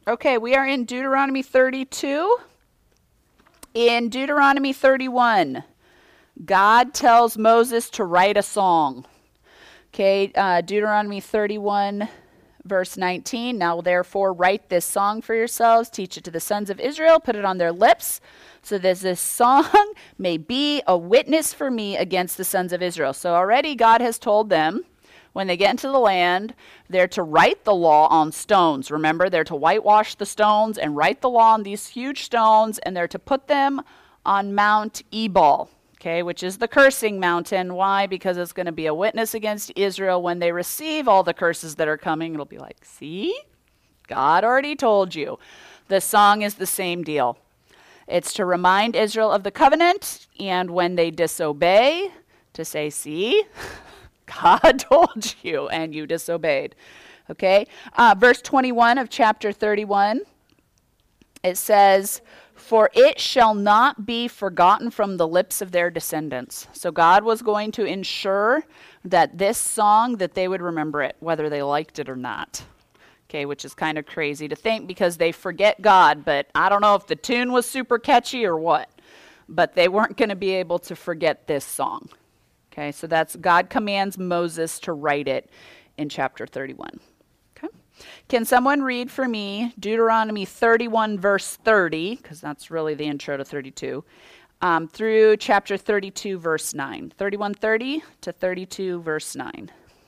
Okay, we are in Deuteronomy 32. In Deuteronomy 31, God tells Moses to write a song. Okay, Deuteronomy 31, verse 19. Now, therefore, write this song for yourselves, teach it to the sons of Israel, put it on their lips, so that this song may be a witness for me against the sons of Israel. So already God has told them, when they get into the land, they're to write the law on stones. Remember, they're to whitewash the stones and write the law on these huge stones, and they're to put them on Mount Ebal, okay, which is the cursing mountain. Why? Because it's going to be a witness against Israel when they receive all the curses that are coming. It'll be like, see? God already told you. The song is the same deal. It's to remind Israel of the covenant, and when they disobey, to say, see? God told you, and you disobeyed. Okay? Verse 21 of chapter 31, it says, for it shall not be forgotten from the lips of their descendants. So God was going to ensure that this song, that they would remember it, whether they liked it or not. Okay, which is kind of crazy to think because they forget God, but I don't know if the tune was super catchy or what. But they weren't going to be able to forget this song. Okay, so that's God commands Moses to write it in chapter 31. Okay. Can someone read for me Deuteronomy 31, verse 30, because that's really the intro to 32, through chapter 32, verse 9. 31:30 to 32, verse 9.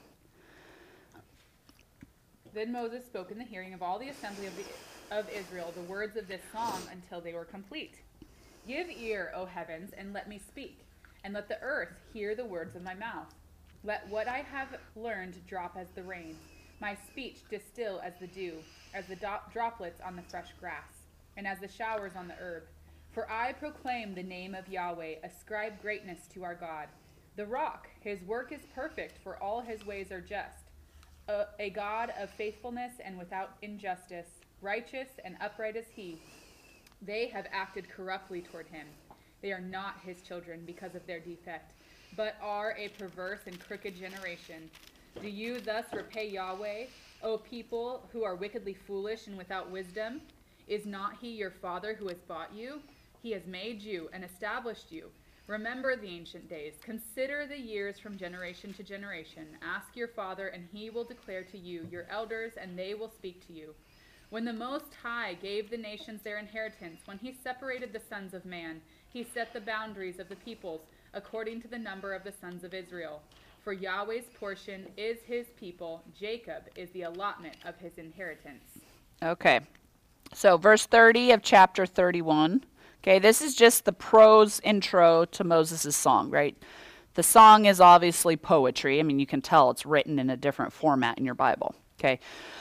Then Moses spoke in the hearing of all the assembly of Israel the words of this song until they were complete. Give ear, O heavens, and let me speak. And let the earth hear the words of my mouth. Let what I have learned drop as the rain, my speech distill as the dew, as the droplets on the fresh grass, and as the showers on the herb. For I proclaim the name of Yahweh, ascribe greatness to our God. The rock, his work is perfect, for all his ways are just. A God of faithfulness and without injustice, righteous and upright is he. They have acted corruptly toward him. They are not his children because of their defect, but are a perverse and crooked generation. Do you thus repay Yahweh, O people who are wickedly foolish and without wisdom? Is not he your father who has bought you? He has made you and established you. Remember the ancient days. Consider the years from generation to generation. Ask your father, and he will declare to you, your elders, and they will speak to you. When the Most High gave the nations their inheritance, when he separated the sons of man, he set the boundaries of the peoples according to the number of the sons of Israel. For Yahweh's portion is his people. Jacob is the allotment of his inheritance. Okay. So verse 30 of chapter 31. Okay, this is just the prose intro to Moses' song, right? The song is obviously poetry. I mean, you can tell it's written in a different format in your Bible. Okay.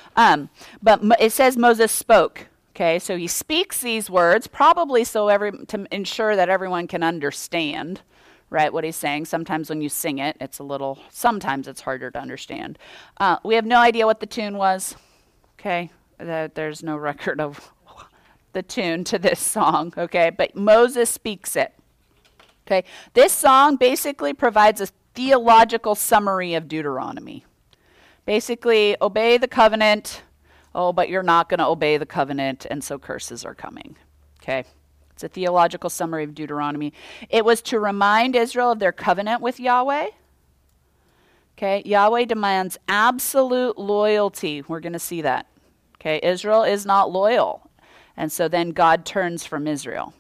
But it says Moses spoke. Okay, so he speaks these words, probably to ensure that everyone can understand, right, what he's saying. Sometimes when you sing it, sometimes it's harder to understand. We have no idea what the tune was. Okay, there's no record of the tune to this song. Okay, but Moses speaks it. Okay, this song basically provides a theological summary of Deuteronomy. Basically, obey the covenant. Oh, but you're not going to obey the covenant, and so curses are coming. Okay? It's a theological summary of Deuteronomy. It was to remind Israel of their covenant with Yahweh. Okay? Yahweh demands absolute loyalty. We're going to see that. Okay? Israel is not loyal. And so then God turns from Israel.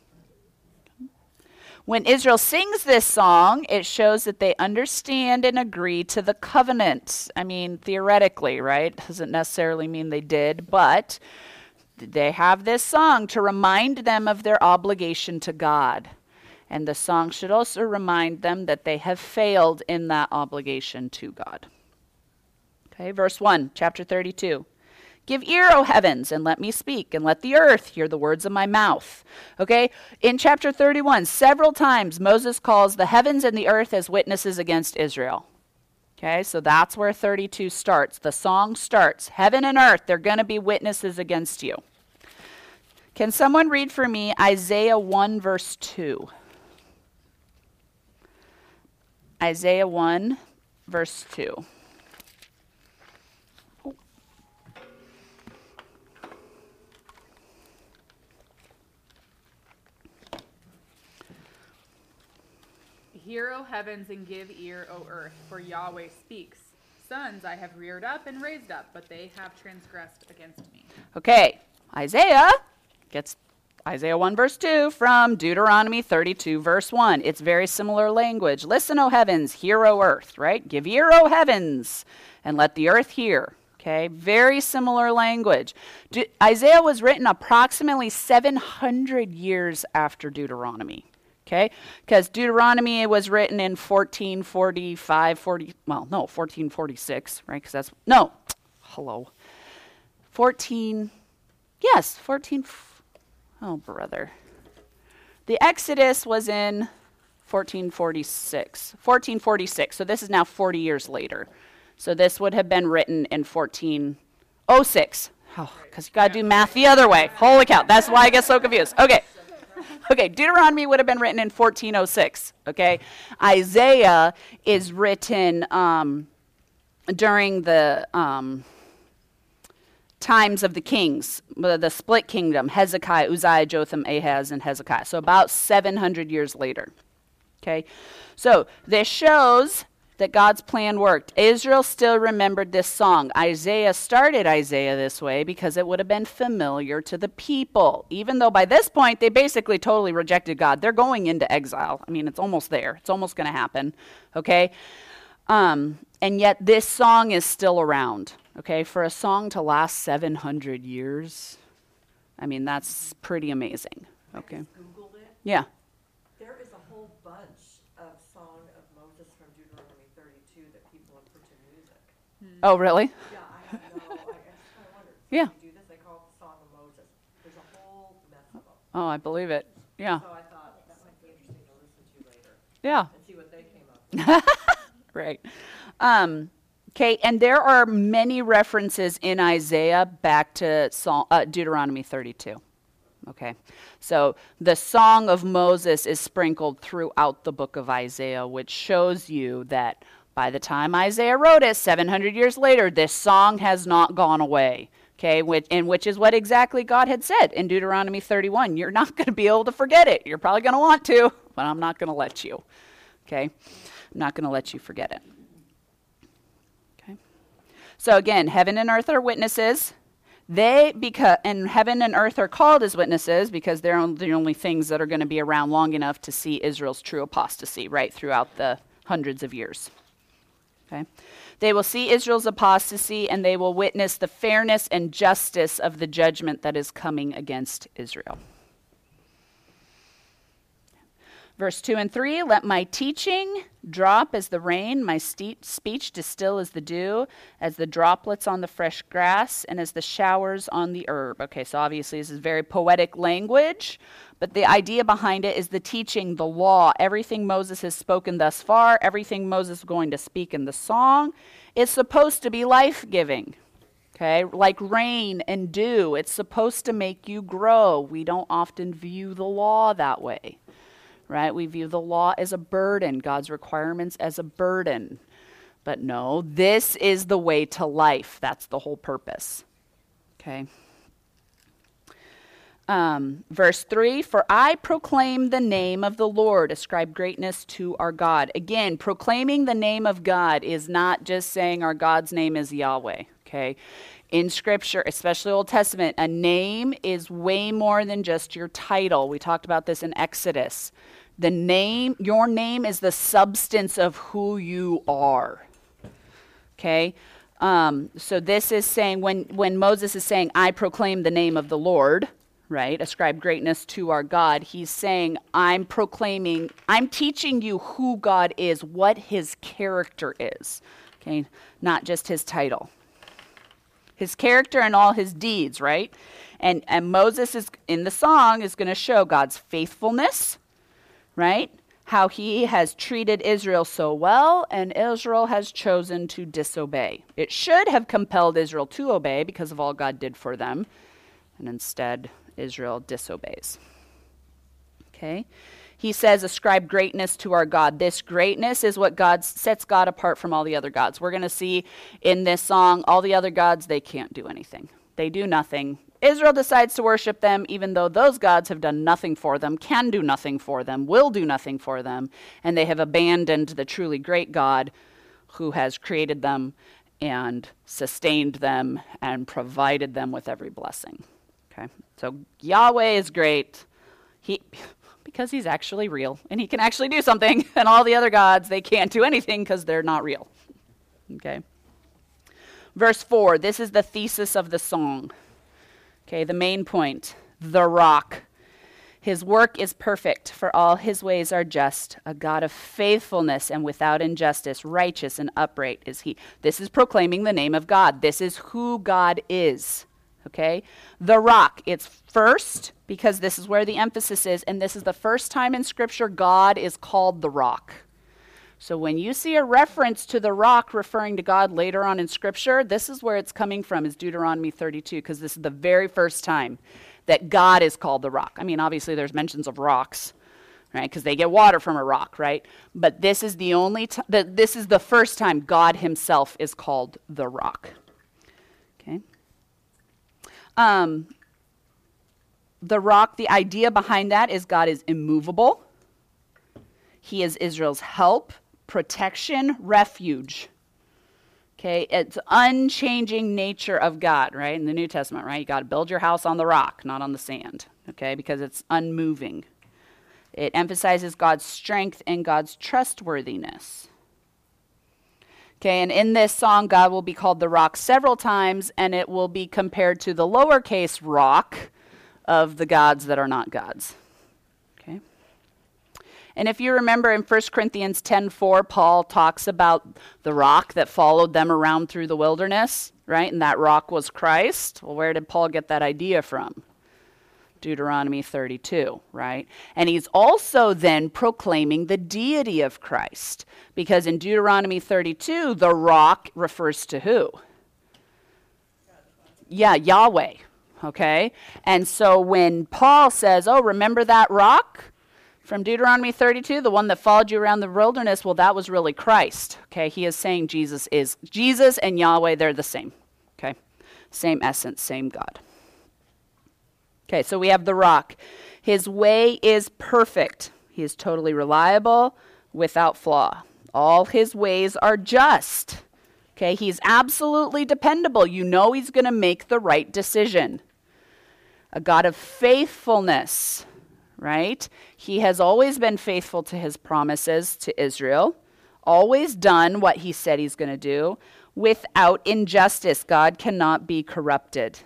When Israel sings this song, it shows that they understand and agree to the covenant. I mean, theoretically, right? Doesn't necessarily mean they did, but they have this song to remind them of their obligation to God. And the song should also remind them that they have failed in that obligation to God. Okay, verse 1, chapter 32. Give ear, O heavens, and let me speak, and let the earth hear the words of my mouth. Okay? In chapter 31, several times Moses calls the heavens and the earth as witnesses against Israel. Okay? So that's where 32 starts. The song starts. Heaven and earth, they're going to be witnesses against you. Can someone read for me Isaiah 1, verse 2? Isaiah 1, verse 2. Hear, O heavens, and give ear, O earth, for Yahweh speaks. Sons I have reared up and raised up, but they have transgressed against me. Okay, Isaiah gets Isaiah 1 verse 2 from Deuteronomy 32 verse 1. It's very similar language. Listen, O heavens, hear, O earth, right? Give ear, O heavens, and let the earth hear. Okay, very similar language. Isaiah was written approximately 700 years after Deuteronomy. Okay, because Deuteronomy was written in 1446, right? Because that's, 14, oh, brother. The Exodus was in 1446, so this is now 40 years later. So this would have been written in 1406. Oh, because you got to do math the other way. Holy cow, that's why I get so confused. Okay, Deuteronomy would have been written in 1406, okay? Isaiah is written during the times of the kings, the split kingdom, Hezekiah, Uzziah, Jotham, Ahaz, and Hezekiah. So about 700 years later, okay? So this shows that God's plan worked. Israel still remembered this song. Isaiah started Isaiah this way because it would have been familiar to the people. Even though by this point they basically totally rejected God. They're going into exile. I mean, it's almost there. It's almost going to happen. Okay? And yet this song is still around. Okay? For a song to last 700 years, I mean, that's pretty amazing. Okay? Googled it. Yeah. There is a whole bunch of Song of Moses from Deuteronomy 32 that people have put to music. Oh, really? Yeah, I have no, I just kind of wondered. Yeah. They do this, they call it the Song of Moses. There's a whole mess of them. Oh, I believe it. Yeah. So I thought that might be interesting to listen to later Yeah. and see what they came up with. Right. Okay, and there are many references in Isaiah back to Deuteronomy 32. Okay, so the Song of Moses is sprinkled throughout the book of Isaiah, which shows you that by the time Isaiah wrote it, 700 years later, this song has not gone away. Okay, which is what exactly God had said in Deuteronomy 31. You're not going to be able to forget it. You're probably going to want to, but I'm not going to let you. Okay, I'm not going to let you forget it. Okay, so again, heaven and earth are witnesses. And heaven and earth are called as witnesses because they're the only things that are going to be around long enough to see Israel's true apostasy, right, throughout the hundreds of years. Okay? They will see Israel's apostasy, and they will witness the fairness and justice of the judgment that is coming against Israel. Verse 2 and 3, let my teaching drop as the rain, my speech distill as the dew, as the droplets on the fresh grass, and as the showers on the herb. Okay, so obviously this is very poetic language, but the idea behind it is the teaching, the law, everything Moses has spoken thus far, everything Moses is going to speak in the song, is supposed to be life-giving. Okay, like rain and dew, it's supposed to make you grow. We don't often view the law that way. Right? We view the law as a burden, God's requirements as a burden. But no, this is the way to life. That's the whole purpose. Okay. Verse 3, for I proclaim the name of the Lord, ascribe greatness to our God. Again, proclaiming the name of God is not just saying our God's name is Yahweh. Okay. In Scripture, especially Old Testament, a name is way more than just your title. We talked about this in Exodus. The name, your name is the substance of who you are. Okay? So this is saying, when Moses is saying, I proclaim the name of the Lord, right? Ascribe greatness to our God. He's saying, I'm teaching you who God is, what his character is. Okay? Not just his title. His character and all his deeds, right? And Moses is in the song is going to show God's faithfulness, right? How he has treated Israel so well, and Israel has chosen to disobey. It should have compelled Israel to obey because of all God did for them, and instead Israel disobeys. Okay? He says, ascribe greatness to our God. This greatness is what sets God apart from all the other gods. We're going to see in this song, all the other gods, they can't do anything. They do nothing. Israel decides to worship them, even though those gods have done nothing for them, can do nothing for them, will do nothing for them, and they have abandoned the truly great God who has created them and sustained them and provided them with every blessing. Okay, so Yahweh is great because he's actually real and he can actually do something, and all the other gods, they can't do anything because they're not real. Okay. Verse 4, this is the thesis of the song. Okay, the main point, the rock. His work is perfect, for all his ways are just. A God of faithfulness and without injustice, righteous and upright is he. This is proclaiming the name of God. This is who God is. Okay? The rock, it's first, because this is where the emphasis is, and this is the first time in Scripture God is called the rock. So when you see a reference to the rock referring to God later on in Scripture, this is where it's coming from, is Deuteronomy 32, because this is the very first time that God is called the rock. I mean, obviously there's mentions of rocks, right, because they get water from a rock, right? But this is the only this is the first time God himself is called the rock. Okay. The rock, the idea behind that is God is immovable. He is Israel's help, protection, refuge. Okay, it's unchanging nature of God, right? In the New Testament, right? You got to build your house on the rock, not on the sand, okay? Because it's unmoving. It emphasizes God's strength and God's trustworthiness. Okay, and in this song, God will be called the rock several times, and it will be compared to the lowercase rock of the gods that are not gods. Okay. And if you remember in 1 Corinthians 10:4, Paul talks about the rock that followed them around through the wilderness, right? And that rock was Christ. Well, where did Paul get that idea from? Deuteronomy 32, right? And he's also then proclaiming the deity of Christ, because in Deuteronomy 32, the rock refers to who? Yeah, Yahweh, okay? And so when Paul says, oh, remember that rock from Deuteronomy 32, the one that followed you around the wilderness? Well, that was really Christ, okay? He is saying Jesus and Yahweh, they're the same, okay? Same essence, same God. Okay, so we have the rock. His way is perfect. He is totally reliable, without flaw. All his ways are just. Okay, he's absolutely dependable. You know he's going to make the right decision. A God of faithfulness, right? He has always been faithful to his promises to Israel, always done what he said he's going to do. Without injustice, God cannot be corrupted.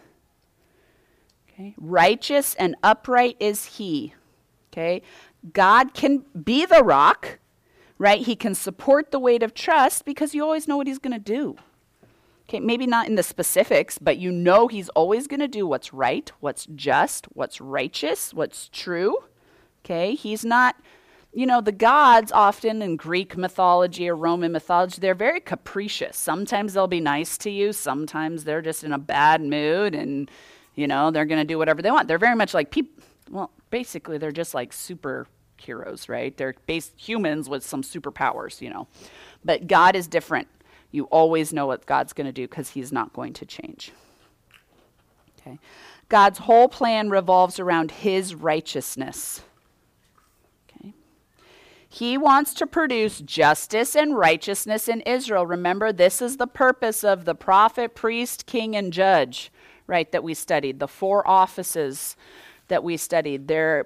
Okay. Righteous and upright is he. Okay. God can be the rock, right? He can support the weight of trust because you always know what he's going to do. Okay, maybe not in the specifics, but you know he's always going to do what's right, what's just, what's righteous, what's true. Okay, he's not, the gods often in Greek mythology or Roman mythology, they're very capricious. Sometimes they'll be nice to you. Sometimes they're just in a bad mood and they're going to do whatever they want. They're very much like people. Well, basically, they're just like superheroes, right? They're humans with some superpowers, But God is different. You always know what God's going to do because he's not going to change. Okay. God's whole plan revolves around his righteousness. Okay. He wants to produce justice and righteousness in Israel. Remember, this is the purpose of the prophet, priest, king, and judge. Right, that we studied, the 4 offices that we studied. They're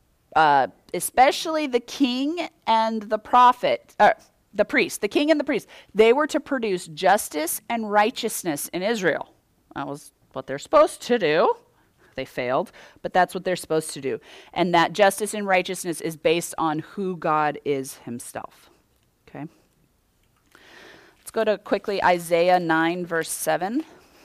especially the king and the prophet, the priest, the king and the priest. They were to produce justice and righteousness in Israel. That was what they're supposed to do. They failed, but that's what they're supposed to do. And that justice and righteousness is based on who God is himself. Okay. Let's go to quickly Isaiah 9, verse 7.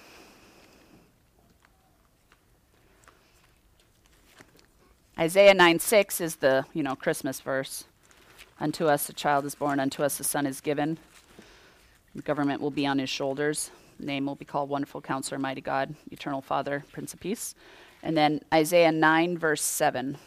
Isaiah 9:6 is the, Christmas verse. Unto us a child is born, unto us a son is given. The government will be on his shoulders. The name will be called Wonderful Counselor, Mighty God, Eternal Father, Prince of Peace. And then Isaiah 9, verse 7.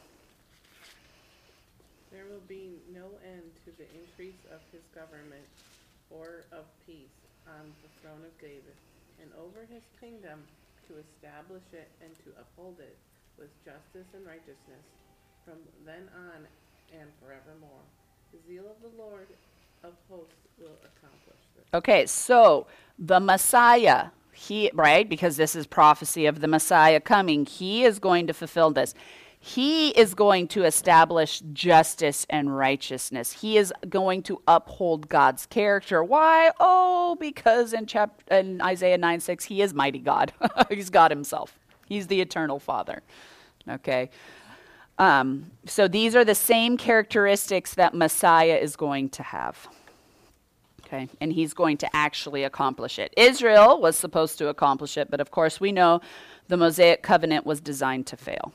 There will be no end to the increase of his government or of peace on the throne of David and over his kingdom, to to establish it and to uphold it with justice and righteousness from then on and forevermore. The zeal of the Lord of hosts will accomplish this. Okay, so the Messiah, right, because this is prophecy of the Messiah coming, he is going to fulfill this. He is going to establish justice and righteousness. He is going to uphold God's character. Why? Oh, because in Isaiah 9:6, he is mighty God. He's God himself. He's the eternal Father. Okay. So these are the same characteristics that Messiah is going to have. Okay, and he's going to actually accomplish it. Israel was supposed to accomplish it, but of course we know the Mosaic covenant was designed to fail.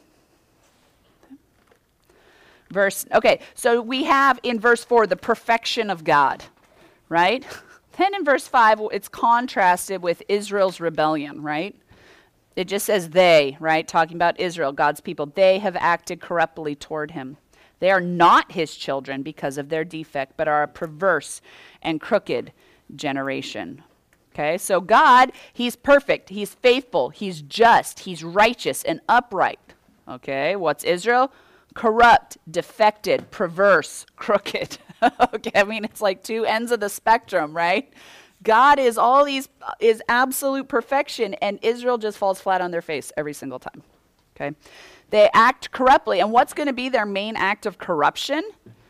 So we have in verse 4 the perfection of God, right? Then in verse 5, it's contrasted with Israel's rebellion, right? It just says they, right? Talking about Israel, God's people. They have acted corruptly toward him. They are not his children because of their defect, but are a perverse and crooked generation. Okay, so God, he's perfect, he's faithful, he's just, he's righteous and upright. Okay, what's Israel? Corrupt, defected, perverse, crooked. Okay, I mean, it's like two ends of the spectrum, right? God is is absolute perfection, and Israel just falls flat on their face every single time. Okay, they act corruptly, and what's going to be their main act of corruption?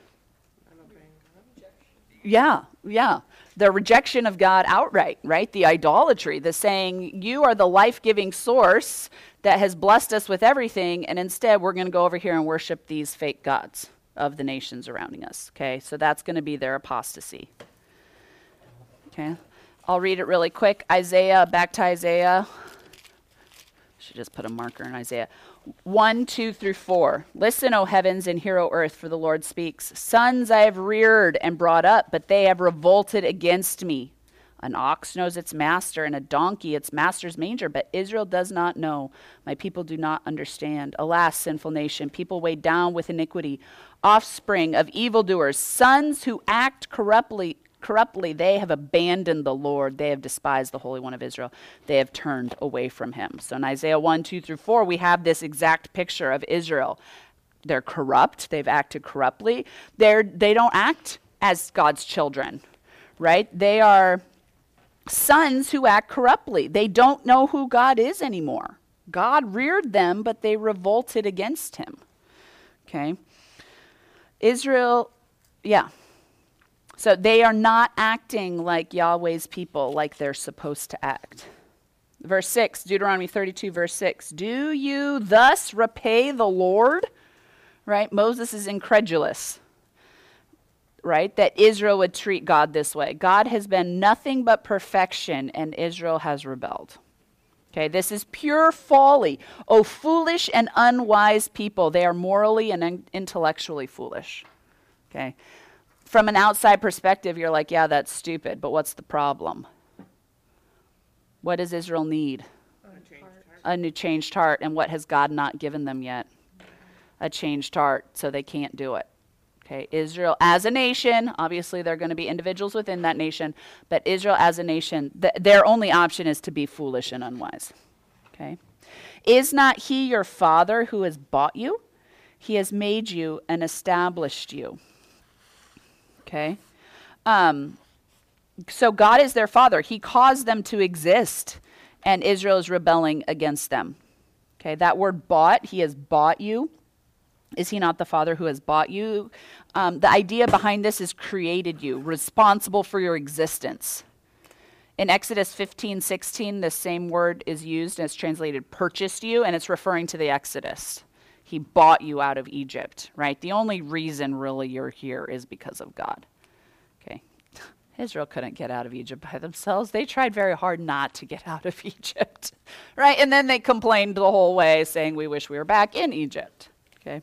Yeah. The rejection of God outright, right? The idolatry, the saying, you are the life-giving source that has blessed us with everything, and instead we're going to go over here and worship these fake gods of the nations surrounding us. Okay, so that's going to be their apostasy. Okay, I'll read it really quick. Back to Isaiah. Should just put a marker in Isaiah. 1, 2 through 4. Listen, O heavens, and hear, O earth, for the Lord speaks. Sons I have reared and brought up, but they have revolted against me. An ox knows its master, and a donkey its master's manger, but Israel does not know. My people do not understand. Alas, sinful nation, people weighed down with iniquity, offspring of evildoers, sons who act corruptly, they have abandoned the Lord. They have despised the Holy One of Israel. They have turned away from him. So in Isaiah 1, 2 through 4, we have this exact picture of Israel. They're corrupt. They've acted corruptly. They don't act as God's children, right? They are sons who act corruptly. They don't know who God is anymore. God reared them, but they revolted against him. Okay? Israel, yeah. So they are not acting like Yahweh's people, like they're supposed to act. Verse 6, Deuteronomy 32, verse 6. Do you thus repay the Lord? Right? Moses is incredulous, right? That Israel would treat God this way. God has been nothing but perfection, and Israel has rebelled. Okay, this is pure folly. Oh, foolish and unwise people. They are morally and intellectually foolish. Okay. From an outside perspective, you're like, yeah, that's stupid, but what's the problem? What does Israel need? A new changed heart. And what has God not given them yet? A changed heart, so they can't do it. Okay, Israel as a nation, obviously there are going to be individuals within that nation, but Israel as a nation, their only option is to be foolish and unwise. Okay, is not he your father who has bought you? He has made you and established you. Okay, so God is their father. He caused them to exist, and Israel is rebelling against them. Okay, that word bought, he has bought you. Is he not the father who has bought you? The idea behind this is created you, responsible for your existence. In Exodus 15:16, the same word is used and it's translated purchased you, and it's referring to the Exodus. He bought you out of Egypt, right? The only reason really you're here is because of God. Okay. Israel couldn't get out of Egypt by themselves. They tried very hard not to get out of Egypt, right? And then they complained the whole way, saying, we wish we were back in Egypt. Okay.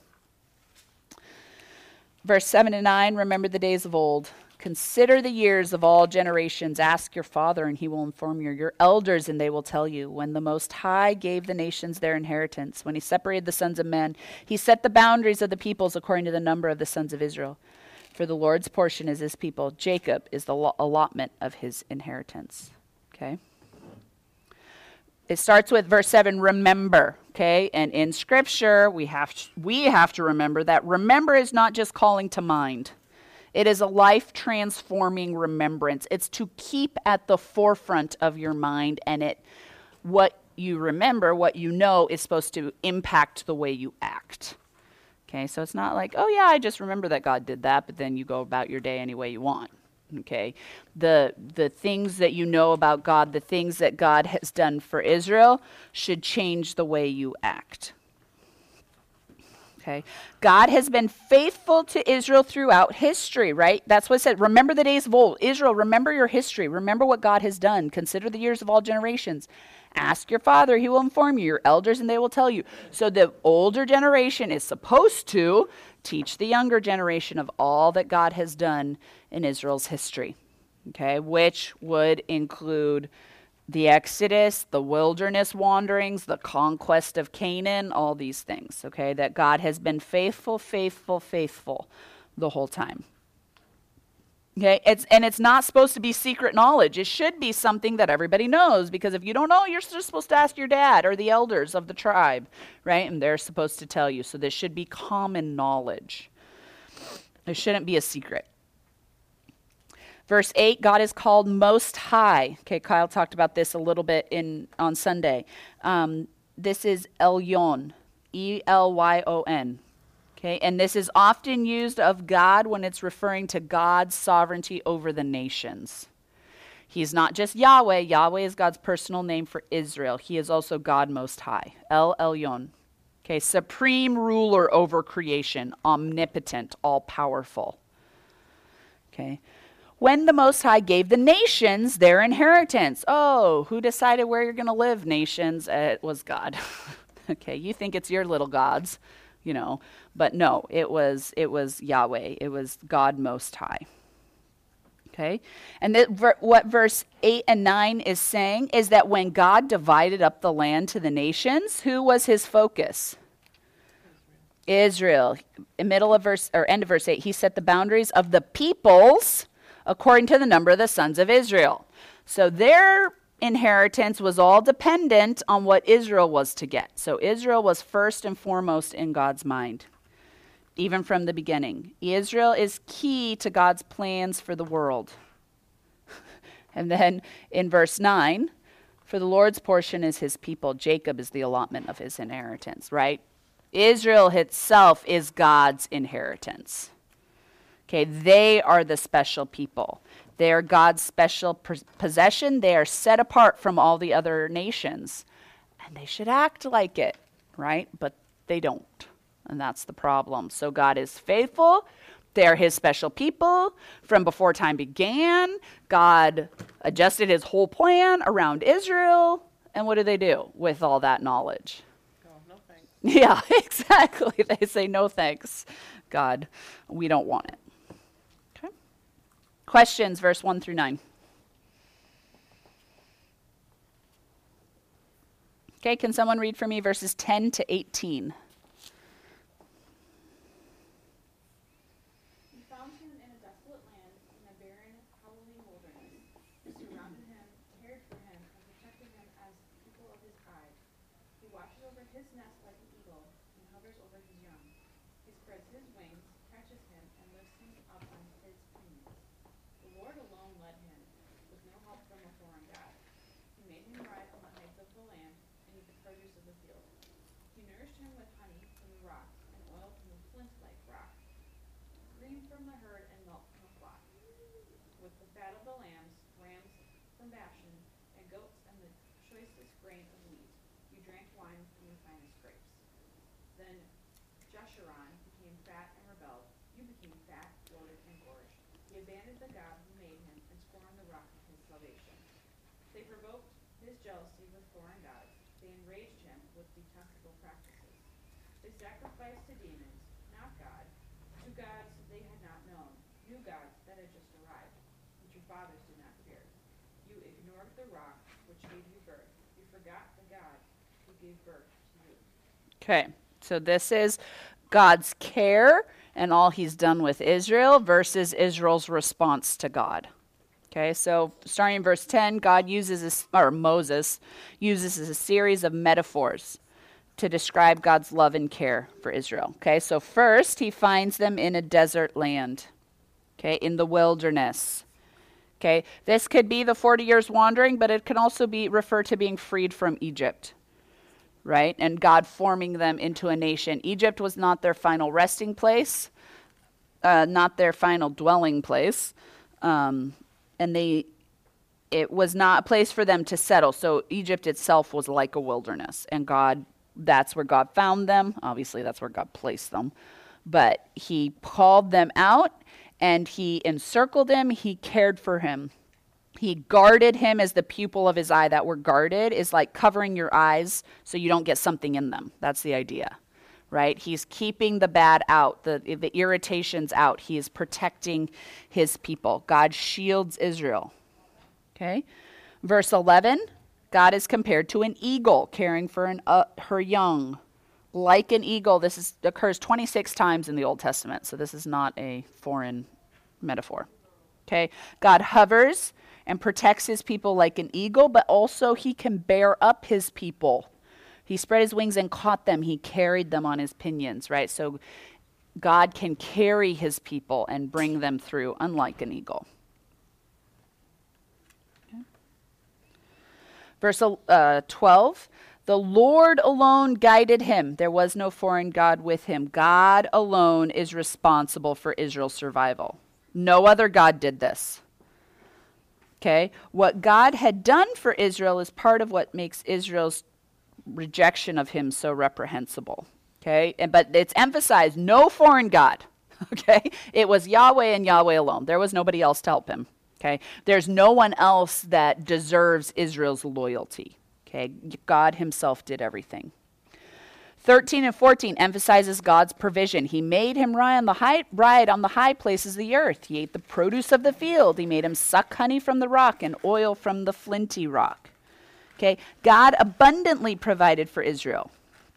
Verse 7 and 9, remember the days of old. Consider the years of all generations. Ask your father, and he will inform you. Your elders, and they will tell you. When the Most High gave the nations their inheritance, when he separated the sons of men, he set the boundaries of the peoples according to the number of the sons of Israel. For the Lord's portion is his people. Jacob is the allotment of his inheritance. Okay? It starts with verse 7, remember, okay? And in Scripture, we have to remember that remember is not just calling to mind. It is a life-transforming remembrance. It's to keep at the forefront of your mind, and what you remember, what you know, is supposed to impact the way you act. Okay, so it's not like, oh yeah, I just remember that God did that, but then you go about your day any way you want. Okay, the things that you know about God, the things that God has done for Israel, should change the way you act. Okay, God has been faithful to Israel throughout history, right? That's what it said. Remember the days of old. Israel, remember your history. Remember what God has done. Consider the years of all generations. Ask your father, he will inform you. Your elders, and they will tell you. So the older generation is supposed to teach the younger generation of all that God has done in Israel's history, okay, which would include the Exodus, the wilderness wanderings, the conquest of Canaan, all these things, okay, that God has been faithful, faithful, faithful the whole time. Okay, it's not supposed to be secret knowledge. It should be something that everybody knows, because if you don't know, you're just supposed to ask your dad or the elders of the tribe, right? And they're supposed to tell you. So this should be common knowledge. It shouldn't be a secret. Verse 8, God is called Most High. Okay, Kyle talked about this a little bit on Sunday. This is Elyon, E-L-Y-O-N. Okay, and this is often used of God when it's referring to God's sovereignty over the nations. He's not just Yahweh. Yahweh is God's personal name for Israel. He is also God Most High, El Elyon. Okay, supreme ruler over creation, omnipotent, all-powerful. Okay. When the Most High gave the nations their inheritance. Oh, who decided where you're going to live, nations? It was God. Okay, you think it's your little gods, but no, it was Yahweh. It was God Most High. Okay, and what verse 8 and 9 is saying is that when God divided up the land to the nations, who was his focus? Israel. In end of verse 8, he set the boundaries of the peoples according to the number of the sons of Israel. So their inheritance was all dependent on what Israel was to get. So Israel was first and foremost in God's mind, even from the beginning. Israel is key to God's plans for the world. And then in verse 9, for the Lord's portion is his people. Jacob is the allotment of his inheritance, right? Israel itself is God's inheritance. Okay, they are the special people. They are God's special possession. They are set apart from all the other nations. And they should act like it, right? But they don't. And that's the problem. So God is faithful. They're his special people. From before time began, God adjusted his whole plan around Israel. And what do they do with all that knowledge? Oh, no thanks. Yeah, exactly. They say, no thanks, God. We don't want it. Okay. Questions, verse 1 through 9. Okay, can someone read for me verses 10 to 18? He found him in a desolate land, in a barren, howling wilderness. He surrounded him, cared for him, and protected him as the people of his eye. He watches over his nest like an eagle, and hovers over his young. He spreads his wings, catches him, and lifts him up on his pinions. The Lord alone led him, with no help from a foreign god. He made him ride on the heights of the land, and eat the produce of the field. He nourished him with honey from the rock, and oil from the flint-like rock, cream from the herd, and milk from the flock. With the fat of the lambs, rams from Bashan, and goats, and the choicest grain of wheat, you drank wine from the finest grapes. Then Jeshurun became fat and rebelled. You became fat, bloated, and gorged. He abandoned the God who made him, and scorned the rock of his salvation. They provoked his jealousy with foreign gods. They enraged him with detestable practices. They sacrificed to demons, not God, to gods they had not known, new gods that had just arrived, which your fathers did not fear. You ignored the rock which gave you birth. You forgot the God who gave birth to you. Okay, so this is God's care and all he's done with Israel versus Israel's response to God. Okay, so starting in verse 10, Moses uses a series of metaphors to describe God's love and care for Israel. Okay, so first he finds them in a desert land, okay, in the wilderness. Okay, this could be the 40 years wandering, but it can also be referred to being freed from Egypt, right? And God forming them into a nation. Egypt was not their final resting place, not their final dwelling place, and it was not a place for them to settle. So Egypt itself was like a wilderness, and that's where God found them. Obviously, that's where God placed them. But he called them out, and he encircled him. He cared for him. He guarded him as the pupil of his eye. That word guarded is like covering your eyes so you don't get something in them. That's the idea, right? He's keeping the bad out, the irritations out. He is protecting his people. God shields Israel. Okay? Verse 11, God is compared to an eagle caring for her young. Like an eagle, occurs 26 times in the Old Testament, so this is not a foreign metaphor. Okay? God hovers and protects his people like an eagle, but also he can bear up his people. He spread his wings and caught them. He carried them on his pinions, right? So God can carry his people and bring them through, unlike an eagle. Okay. Verse 12, the Lord alone guided him. There was no foreign god with him. God alone is responsible for Israel's survival. No other god did this. Okay? What God had done for Israel is part of what makes Israel's rejection of him so reprehensible. Okay? But it's emphasized, no foreign god. Okay? It was Yahweh and Yahweh alone. There was nobody else to help him. Okay? There's no one else that deserves Israel's loyalty. Okay? God himself did everything. 13 and 14 emphasizes God's provision. He made him ride on the high places of the earth. He ate the produce of the field. He made him suck honey from the rock and oil from the flinty rock. Okay? God abundantly provided for Israel.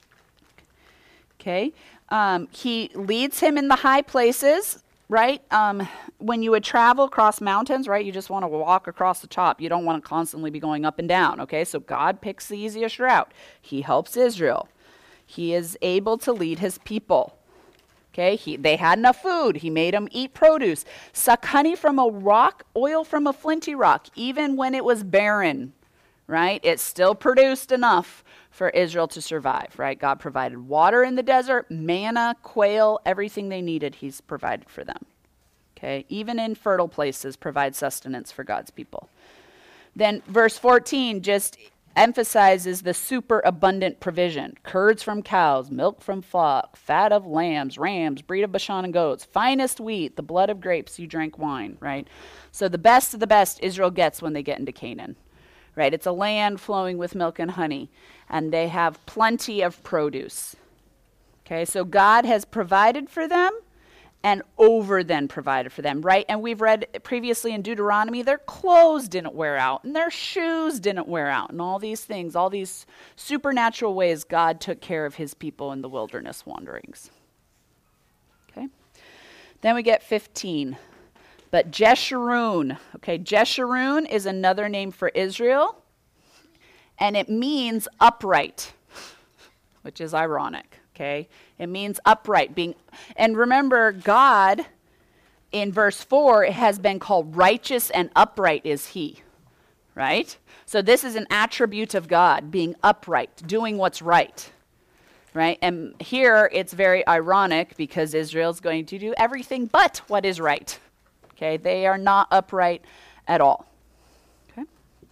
Okay? He leads him in the high places, right? When you would travel across mountains, right, you just want to walk across the top. You don't want to constantly be going up and down, okay? So God picks the easiest route. He helps Israel. He is able to lead his people. Okay, they had enough food. He made them eat produce. Suck honey from a rock, oil from a flinty rock. Even when it was barren, right? It still produced enough for Israel to survive, right? God provided water in the desert, manna, quail, everything they needed, he's provided for them. Okay, even in fertile places, provide sustenance for God's people. Then verse 14 just emphasizes the super abundant provision. Curds from cows, milk from flock, fat of lambs, rams, breed of Bashan and goats, finest wheat, the blood of grapes, you drank wine, right? So the best of the best Israel gets when they get into Canaan, right? It's a land flowing with milk and honey, and they have plenty of produce. Okay, so God has provided for them and over then provided for them, right? And we've read previously in Deuteronomy, their clothes didn't wear out and their shoes didn't wear out and all these things, all these supernatural ways God took care of his people in the wilderness wanderings. Okay. Then we get 15. But Jeshurun, okay, Jeshurun is another name for Israel, and it means upright, which is ironic. Okay, it means upright, and remember, God, in verse 4, it has been called righteous and upright is he, right? So this is an attribute of God, being upright, doing what's right, right? And here it's very ironic because Israel's going to do everything but what is right. Okay, they are not upright at all. Okay,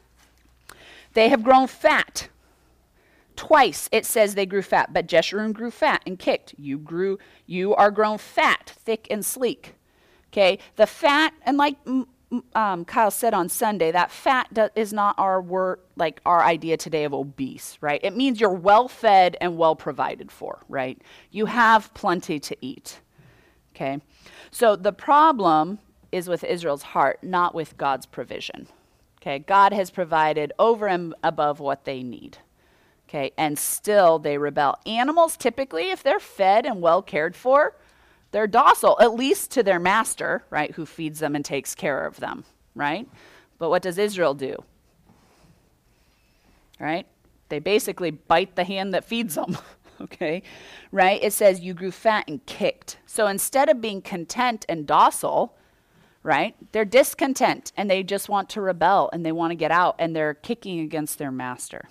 they have grown fat. Twice it says they grew fat, but Jeshurun grew fat and kicked. You are grown fat, thick and sleek. Okay, the fat, and like Kyle said on Sunday, that fat is not our word, like our idea today of obese, right? It means you're well fed and well provided for, right? You have plenty to eat. Okay, so the problem is with Israel's heart, not with God's provision. Okay, God has provided over and above what they need. Okay, and still they rebel. Animals, typically, if they're fed and well cared for, they're docile, at least to their master, right, who feeds them and takes care of them, right? But what does Israel do? Right? They basically bite the hand that feeds them. Okay? Right? It says you grew fat and kicked. So instead of being content and docile, right? They're discontent and they just want to rebel and they want to get out and they're kicking against their master.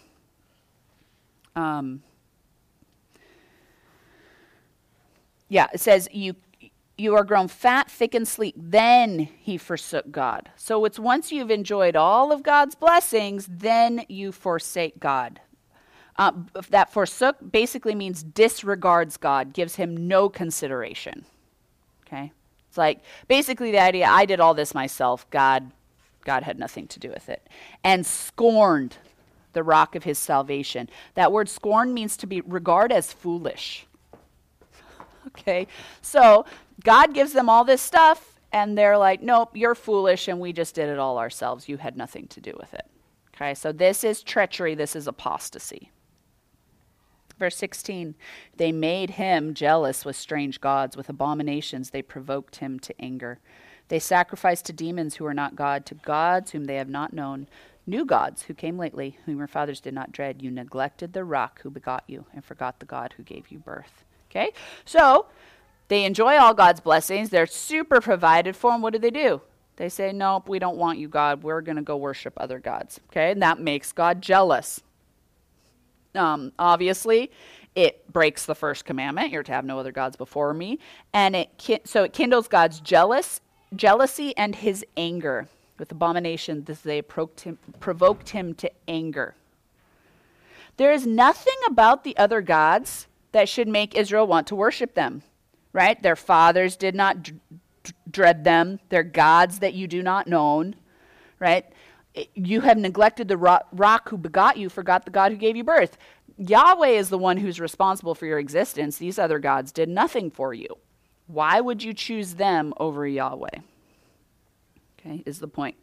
It says you are grown fat, thick, and sleek. Then he forsook God. So it's once you've enjoyed all of God's blessings, then you forsake God. That forsook basically means disregards God, gives him no consideration. Okay? It's like basically the idea, I did all this myself. God had nothing to do with it. And scorned the rock of his salvation. That word scorn means to be regard as foolish. Okay? So God gives them all this stuff, and they're like, nope, you're foolish, and we just did it all ourselves. You had nothing to do with it. Okay? So this is treachery. This is apostasy. Verse 16, they made him jealous with strange gods. With abominations they provoked him to anger. They sacrificed to demons who are not God, to gods whom they have not known, new gods who came lately, whom your fathers did not dread. You neglected the rock who begot you and forgot the God who gave you birth. Okay? So they enjoy all God's blessings. They're super provided for, and what do? They say, nope, we don't want you, God. We're going to go worship other gods. Okay? And that makes God jealous. Obviously, it breaks the first commandment. You're to have no other gods before me. And it kindles God's jealousy and his anger. With abomination, they provoked him to anger. There is nothing about the other gods that should make Israel want to worship them, right? Their fathers did not dread them. They're gods that you do not know, right? You have neglected the rock who begot you, forgot the God who gave you birth. Yahweh is the one who's responsible for your existence. These other gods did nothing for you. Why would you choose them over Yahweh? Okay, is the point.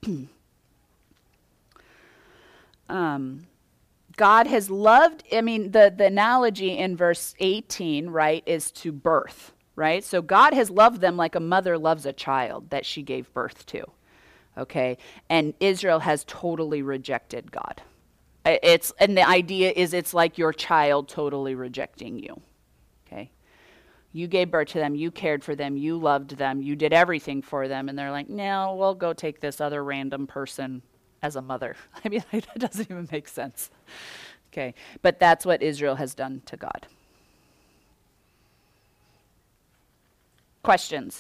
God has loved, the analogy in verse 18, right, is to birth, right? So God has loved them like a mother loves a child that she gave birth to. Okay, and Israel has totally rejected God. And the idea is it's like your child totally rejecting you. Okay, you gave birth to them, you cared for them, you loved them, you did everything for them, and they're like, no, we'll go take this other random person as a mother. That doesn't even make sense. Okay, but that's what Israel has done to God. Questions?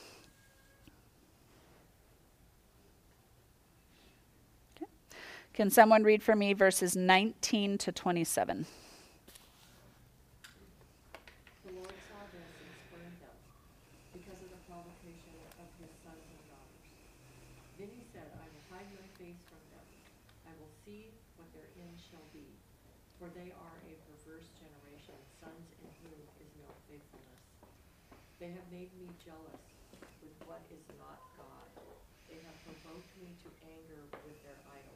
Can someone read for me verses 19 to 27? The Lord saw this and spurned them, because of the provocation of his sons and daughters. Then he said, I will hide my face from them. I will see what their end shall be. For they are a perverse generation, sons in whom is no faithfulness. They have made me jealous with what is not God. They have provoked me to anger with their idols.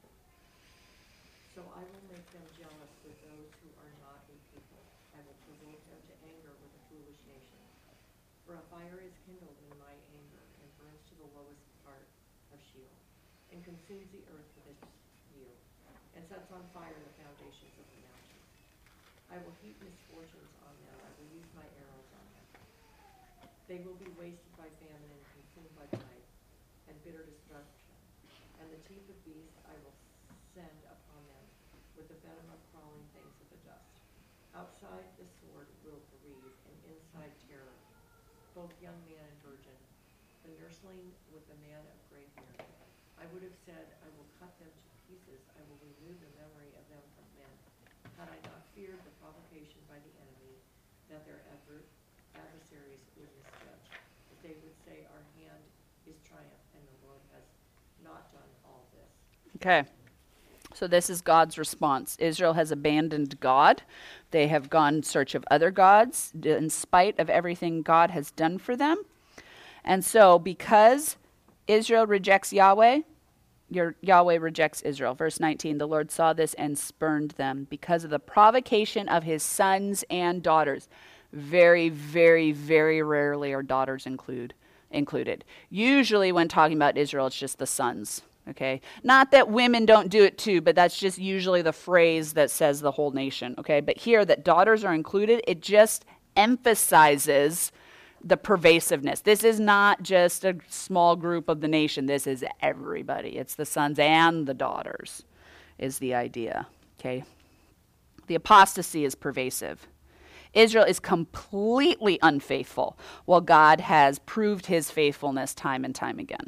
So I will make them jealous with those who are not a people. I will provoke them to anger with a foolish nation. For a fire is kindled in my anger, and burns to the lowest part of Sheol, and consumes the earth with its yield, and sets on fire the foundations of the mountains. I will heap misfortunes on them. I will use my arrows on them. They will be wasted by famine and consumed by plague, and bitter destruction. And the teeth of beasts I will send upon them, with the venom of crawling things of the dust. Outside the sword will bereave, and inside terror, both young man and virgin, the nursling with the man of gray hair. I would have said, I will cut them to pieces, I will remove the memory of them from men, had I not feared the provocation by the enemy, that their adversaries would misjudge. That they would say, our hand is triumph, and the Lord has not done all this. Okay. So this is God's response. Israel has abandoned God. They have gone in search of other gods in spite of everything God has done for them. And so because Israel rejects Yahweh, Yahweh rejects Israel. Verse 19, the Lord saw this and spurned them because of the provocation of his sons and daughters. Very, very, very rarely are daughters included included. Usually when talking about Israel, it's just the sons. Okay, not that women don't do it too, but that's just usually the phrase that says the whole nation. Okay, but here that daughters are included, it just emphasizes the pervasiveness. This is not just a small group of the nation. This is everybody. It's the sons and the daughters is the idea. Okay, the apostasy is pervasive. Israel is completely unfaithful, while God has proved his faithfulness time and time again.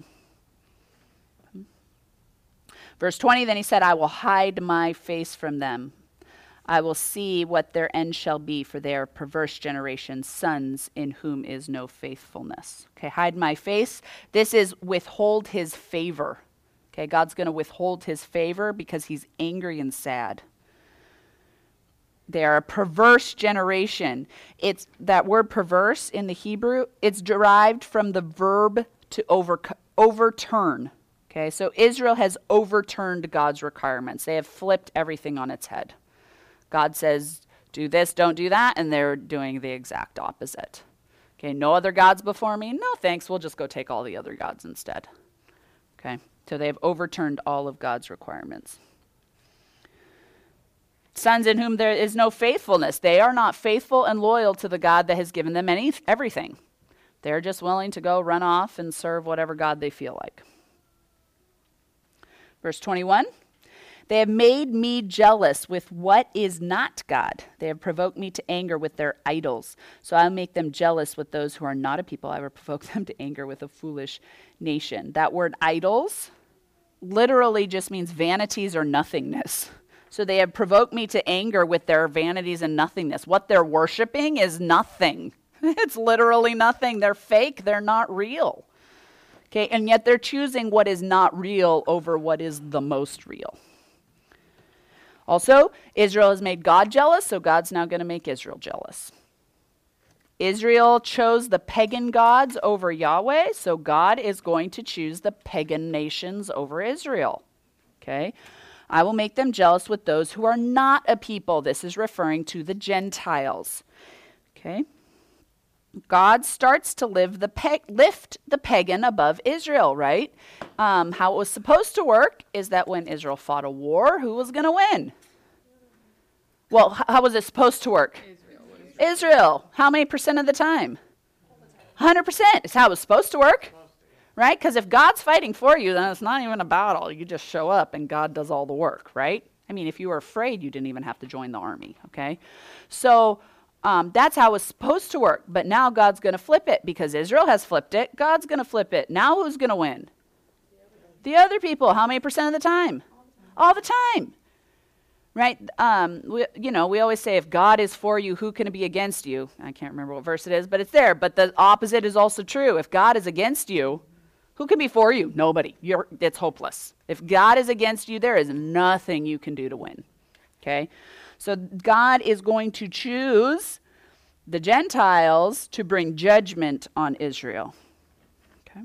Verse 20, then he said, I will hide my face from them. I will see what their end shall be, for they are perverse generation, sons in whom is no faithfulness. Okay, hide my face. This is withhold his favor. Okay, God's going to withhold his favor because he's angry and sad. They are a perverse generation. It's that word perverse in the Hebrew, it's derived from the verb to overturn. Okay, so Israel has overturned God's requirements. They have flipped everything on its head. God says, do this, don't do that, and they're doing the exact opposite. Okay, no other gods before me? No thanks, we'll just go take all the other gods instead. Okay, so they have overturned all of God's requirements. Sons in whom there is no faithfulness. They are not faithful and loyal to the God that has given them everything. They're just willing to go run off and serve whatever God they feel like. Verse 21, they have made me jealous with what is not God. They have provoked me to anger with their idols. So I'll make them jealous with those who are not a people. I will provoke them to anger with a foolish nation. That word idols literally just means vanities or nothingness. So they have provoked me to anger with their vanities and nothingness. What they're worshiping is nothing. It's literally nothing. They're fake. They're not real. Okay, and yet they're choosing what is not real over what is the most real. Also, Israel has made God jealous, so God's now going to make Israel jealous. Israel chose the pagan gods over Yahweh, so God is going to choose the pagan nations over Israel. Okay, I will make them jealous with those who are not a people. This is referring to the Gentiles. Okay. God starts to lift the pagan above Israel, right? How it was supposed to work is that when Israel fought a war, who was going to win? Well, how was it supposed to work? Israel. How many percent of the time? 100% is how it was supposed to work, right? Because if God's fighting for you, then it's not even a battle. You just show up and God does all the work, right? I mean, if you were afraid, you didn't even have to join the army, okay? So that's how it's supposed to work. But now God's going to flip it because Israel has flipped it. God's going to flip it. Now who's going to win? The other people. How many percent of the time? All the time. Right? We always say if God is for you, who can be against you? I can't remember what verse it is, but it's there. But the opposite is also true. If God is against you, who can be for you? Nobody. It's hopeless. If God is against you, there is nothing you can do to win. Okay? So God is going to choose the Gentiles to bring judgment on Israel. Okay.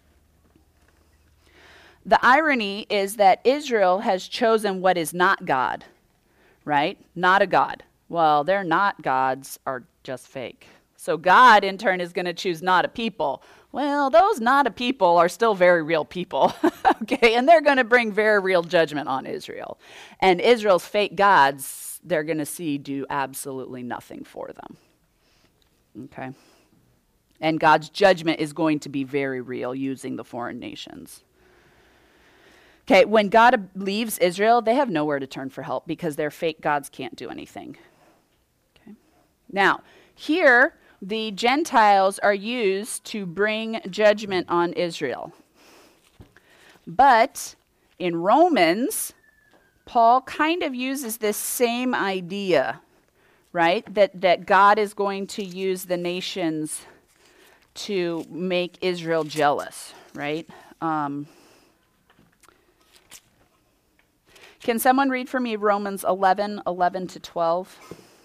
The irony is that Israel has chosen what is not God, right? Not a God. Well, they're not gods are just fake. So God, in turn, is going to choose not a people. Well, those not a people are still very real people, okay? And they're going to bring very real judgment on Israel. And Israel's fake gods, they're going to see do absolutely nothing for them. Okay? And God's judgment is going to be very real using the foreign nations. Okay, when God leaves Israel, they have nowhere to turn for help because their fake gods can't do anything. Okay? Now, here, the Gentiles are used to bring judgment on Israel. But in Romans, Paul kind of uses this same idea, right? That God is going to use the nations to make Israel jealous, right? Can someone read for me Romans 11:11 to 12?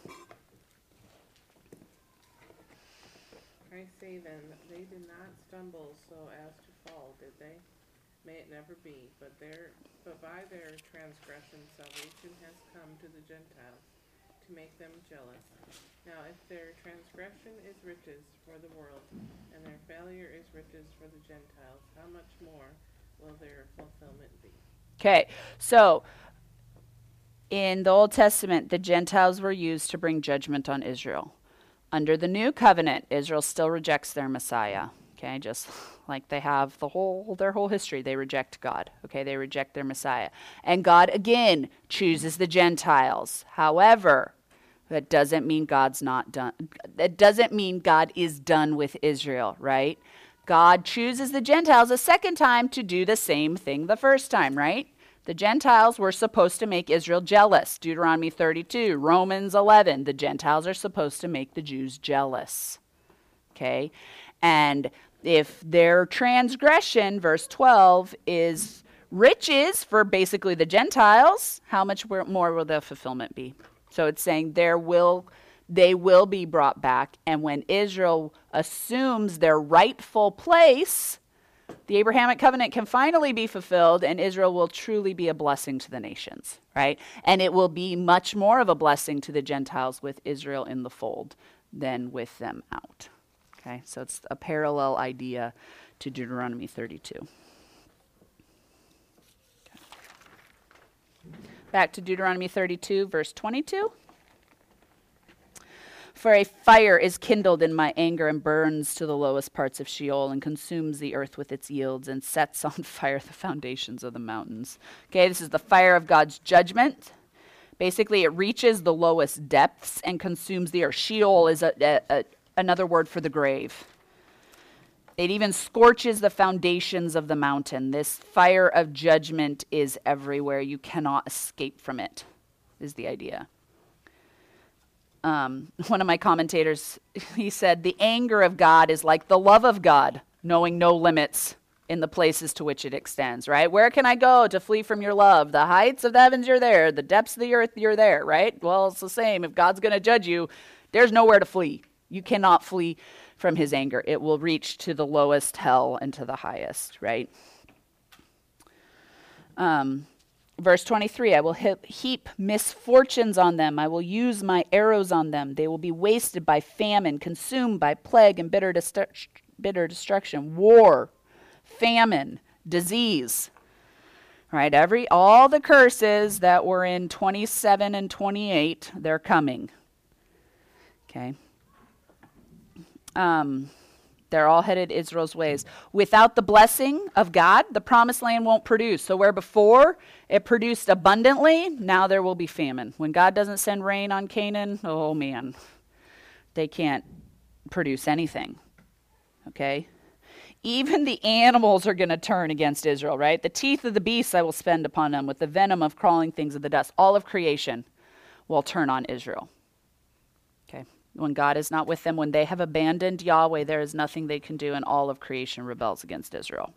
I say then, they did not stumble so as to fall, did they? May it never be, but by their transgression salvation has come to the Gentiles, to make them jealous, Now if their transgression is riches for the world, and their failure is riches for the Gentiles, how much more will their fulfillment be? Okay, so in the Old Testament, the Gentiles were used to bring judgment on Israel. Under the New Covenant, Israel still rejects their Messiah. Okay, just like they have their whole history, they reject God. Okay, they reject their Messiah. And God again chooses the Gentiles. However, that doesn't mean God's not done. That doesn't mean God is done with Israel, right? God chooses the Gentiles a second time to do the same thing the first time, right? The Gentiles were supposed to make Israel jealous. Deuteronomy 32, Romans 11. The Gentiles are supposed to make the Jews jealous. Okay? And if their transgression, verse 12, is riches for basically the Gentiles, how much more will the fulfillment be? So it's saying they will be brought back, and when Israel assumes their rightful place, the Abrahamic covenant can finally be fulfilled, and Israel will truly be a blessing to the nations, right? And it will be much more of a blessing to the Gentiles with Israel in the fold than with them out. Okay, so it's a parallel idea to Deuteronomy 32. Okay. Back to Deuteronomy 32, verse 22. For a fire is kindled in my anger and burns to the lowest parts of Sheol and consumes the earth with its yields and sets on fire the foundations of the mountains. Okay, this is the fire of God's judgment. Basically, it reaches the lowest depths and consumes the earth. Sheol is another word for the grave. It even scorches the foundations of the mountain. This fire of judgment is everywhere. You cannot escape from it, is the idea. One of my commentators, he said, the anger of God is like the love of God, knowing no limits in the places to which it extends, right? Where can I go to flee from your love? The heights of the heavens, you're there. The depths of the earth, you're there, right? Well, it's the same. If God's going to judge you, there's nowhere to flee. You cannot flee from his anger. It will reach to the lowest hell and to the highest, right? Verse 23, I will heap misfortunes on them. I will use my arrows on them. They will be wasted by famine, consumed by plague and bitter destruction, war, famine, disease. Right? All the curses that were in 27 and 28, they're coming. Okay. They're all headed Israel's ways. Without the blessing of God, the promised land won't produce. So where before it produced abundantly, now there will be famine. When God doesn't send rain on Canaan, oh man, they can't produce anything. Okay? Even the animals are going to turn against Israel, right? The teeth of the beasts I will spend upon them, with the venom of crawling things of the dust. All of creation will turn on Israel. Okay? When God is not with them, when they have abandoned Yahweh, there is nothing they can do, and all of creation rebels against Israel.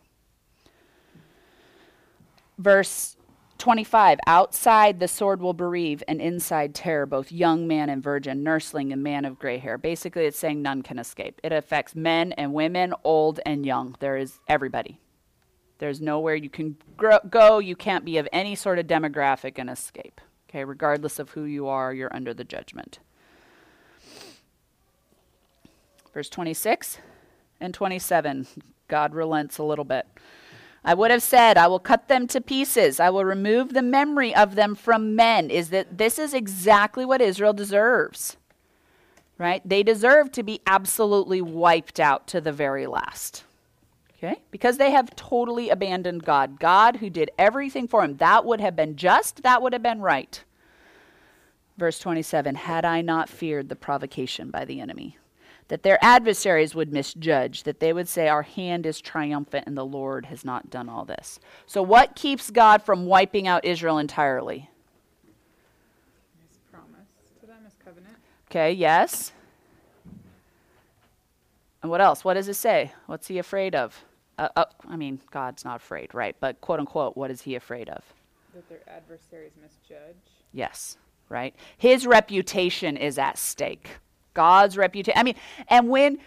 Verse 25, outside the sword will bereave, and inside terror, both young man and virgin, nursling and man of gray hair. Basically, it's saying none can escape. It affects men and women, old and young. There is everybody. There's nowhere you can go. You can't be of any sort of demographic and escape. Okay, regardless of who you are, you're under the judgment. Verse 26 and 27, God relents a little bit. I would have said, I will cut them to pieces. I will remove the memory of them from men. This is exactly what Israel deserves, right? They deserve to be absolutely wiped out to the very last, okay? Because they have totally abandoned God. God who did everything for them. That would have been just, that would have been right. Verse 27, had I not feared the provocation by the enemy, that their adversaries would misjudge, that they would say, our hand is triumphant and the Lord has not done all this. So what keeps God from wiping out Israel entirely? His promise to them, his covenant. Okay, yes. And what else? What does it say? What's he afraid of? God's not afraid, right? But quote unquote, what is he afraid of? That their adversaries misjudge. Yes, right? His reputation is at stake. God's reputation. And when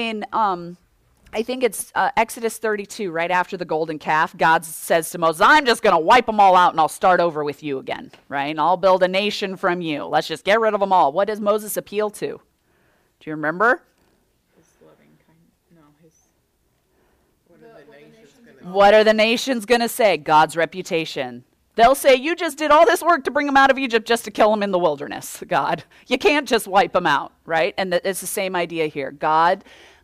I think it's Exodus 32, right after the golden calf, God says to Moses, I'm just going to wipe them all out and I'll start over with you again, right? And I'll build a nation from you. Let's just get rid of them all. What does Moses appeal to? Do you remember? His loving kind. No, his. What are the nations gonna What are the nations going to say? God's reputation. They'll say, you just did all this work to bring them out of Egypt just to kill them in the wilderness, God. You can't just wipe them out, right? And it's the same idea here. God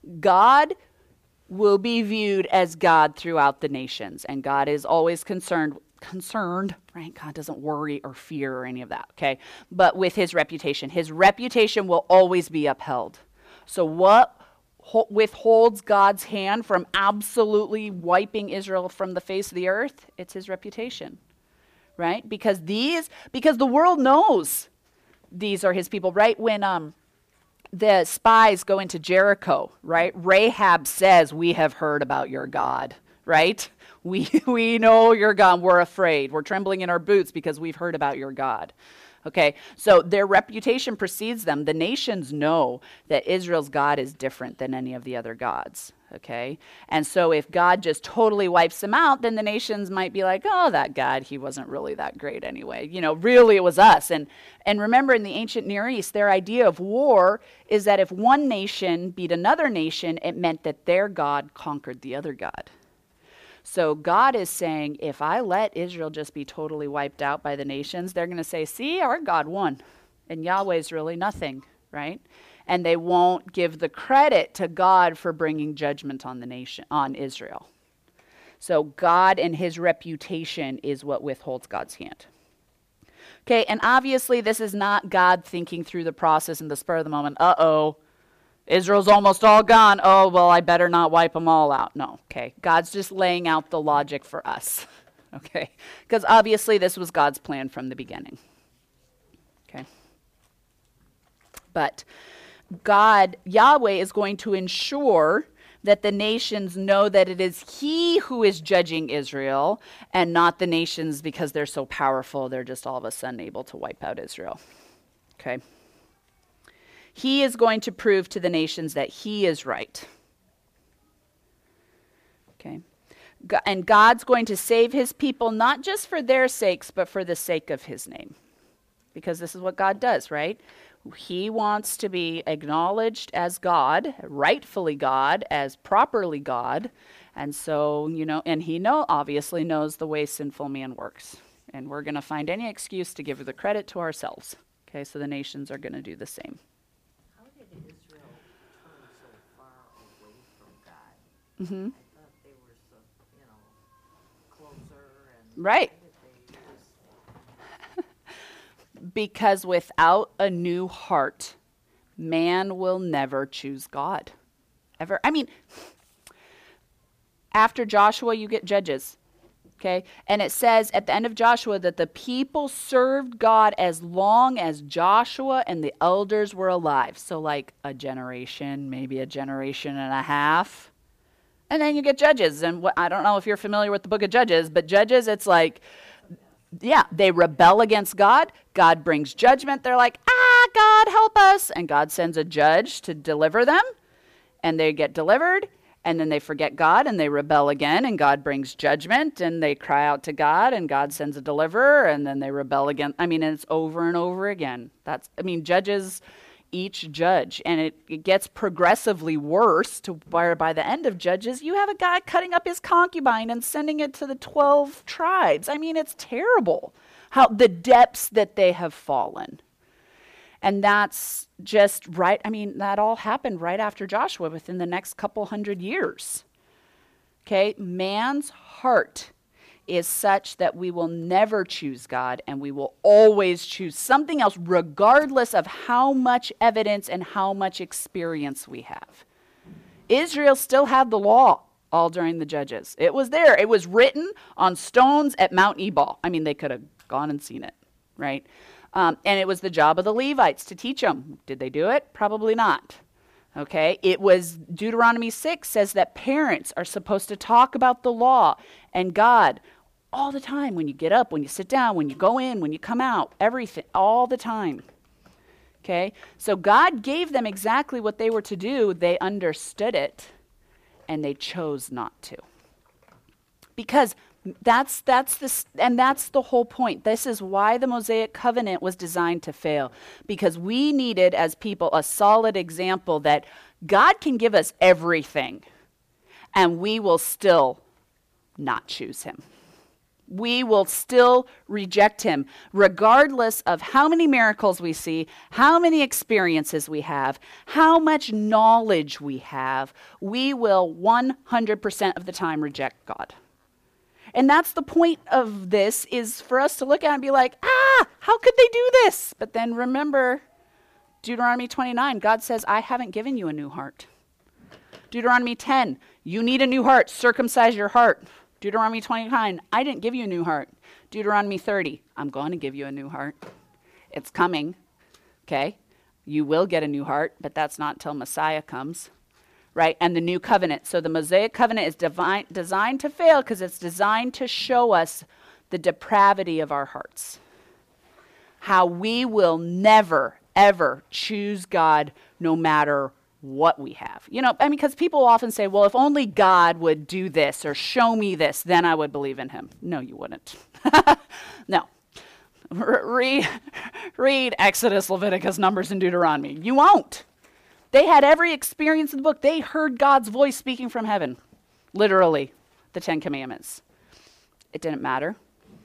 will be viewed as God throughout the nations, and God is always concerned, right? God doesn't worry or fear or any of that, okay? But with his reputation will always be upheld. So what withholds God's hand from absolutely wiping Israel from the face of the earth? It's his reputation, right? Because the world knows these are his people, right? When the spies go into Jericho, right? Rahab says, we have heard about your God, right? We know your God. We're afraid. We're trembling in our boots because we've heard about your God. Okay, so their reputation precedes them. The nations know that Israel's God is different than any of the other gods. Okay, and so if God just totally wipes them out, then the nations might be like, oh, that God, he wasn't really that great anyway. Really it was us. And remember, in the ancient Near East, their idea of war is that if one nation beat another nation, it meant that their God conquered the other God. So God is saying, if I let Israel just be totally wiped out by the nations, they're going to say, see, our God won. And Yahweh's really nothing, right? And they won't give the credit to God for bringing judgment on the nation, on Israel. So God and his reputation is what withholds God's hand. Okay, and obviously this is not God thinking through the process in the spur of the moment. Israel's almost all gone. Oh, well, I better not wipe them all out. No, okay. God's just laying out the logic for us, okay? Because obviously this was God's plan from the beginning, okay? But God, Yahweh, is going to ensure that the nations know that it is he who is judging Israel and not the nations because they're so powerful, they're just all of a sudden able to wipe out Israel, okay? He is going to prove to the nations that he is right. Okay. And God's going to save his people not just for their sakes, but for the sake of his name. Because this is what God does, right? He wants to be acknowledged as God, rightfully God, as properly God. And so, and he obviously knows the way sinful man works. And we're going to find any excuse to give the credit to ourselves. Okay, so the nations are going to do the same. Israel turned so far away from God. Mm-hmm. I thought they were so, closer and Right. they just Because without a new heart, man will never choose God. Ever. I mean, after Joshua, you get Judges. Okay? And it says at the end of Joshua that the people served God as long as Joshua and the elders were alive. So like a generation, maybe a generation and a half. And then you get Judges. And I don't know if you're familiar with the book of Judges, but Judges, it's like, yeah, they rebel against God. God brings judgment. They're like, God, help us. And God sends a judge to deliver them. And they get delivered. And then they forget God and they rebel again, and God brings judgment, and they cry out to God, and God sends a deliverer, and then they rebel again. I mean, and it's over and over again. Judges each judge, and it gets progressively worse to where by the end of Judges, you have a guy cutting up his concubine and sending it to the 12 tribes. I mean, it's terrible how the depths that they have fallen. And that's just right. I mean, that all happened right after Joshua within the next couple hundred years. Okay, man's heart is such that we will never choose God and we will always choose something else regardless of how much evidence and how much experience we have. Israel still had the law all during the Judges. It was there. It was written on stones at Mount Ebal. I mean, they could have gone and seen it, right? And it was the job of the Levites to teach them. Did they do it? Probably not. Okay, it was Deuteronomy 6 says that parents are supposed to talk about the law and God all the time, when you get up, when you sit down, when you go in, when you come out, everything, all the time. Okay, so God gave them exactly what they were to do. They understood it and they chose not to. Because That's the whole point. This is why the Mosaic covenant was designed to fail, because we needed as people a solid example that God can give us everything and we will still not choose him. We will still reject him, regardless of how many miracles we see, how many experiences we have, how much knowledge we have. We will 100% of the time reject God. And that's the point of this, is for us to look at it and be like, how could they do this? But then remember, Deuteronomy 29, God says, I haven't given you a new heart. Deuteronomy 10, you need a new heart, circumcise your heart. Deuteronomy 29, I didn't give you a new heart. Deuteronomy 30, I'm going to give you a new heart. It's coming, okay? You will get a new heart, but that's not until Messiah comes, right? And the new covenant. So the Mosaic covenant is designed to fail because it's designed to show us the depravity of our hearts. How we will never, ever choose God no matter what we have. Because people often say, well, if only God would do this or show me this, then I would believe in him. No, you wouldn't. No. Read Exodus, Leviticus, Numbers, and Deuteronomy. You won't. They had every experience in the book. They heard God's voice speaking from heaven. Literally, the 10 Commandments. It didn't matter.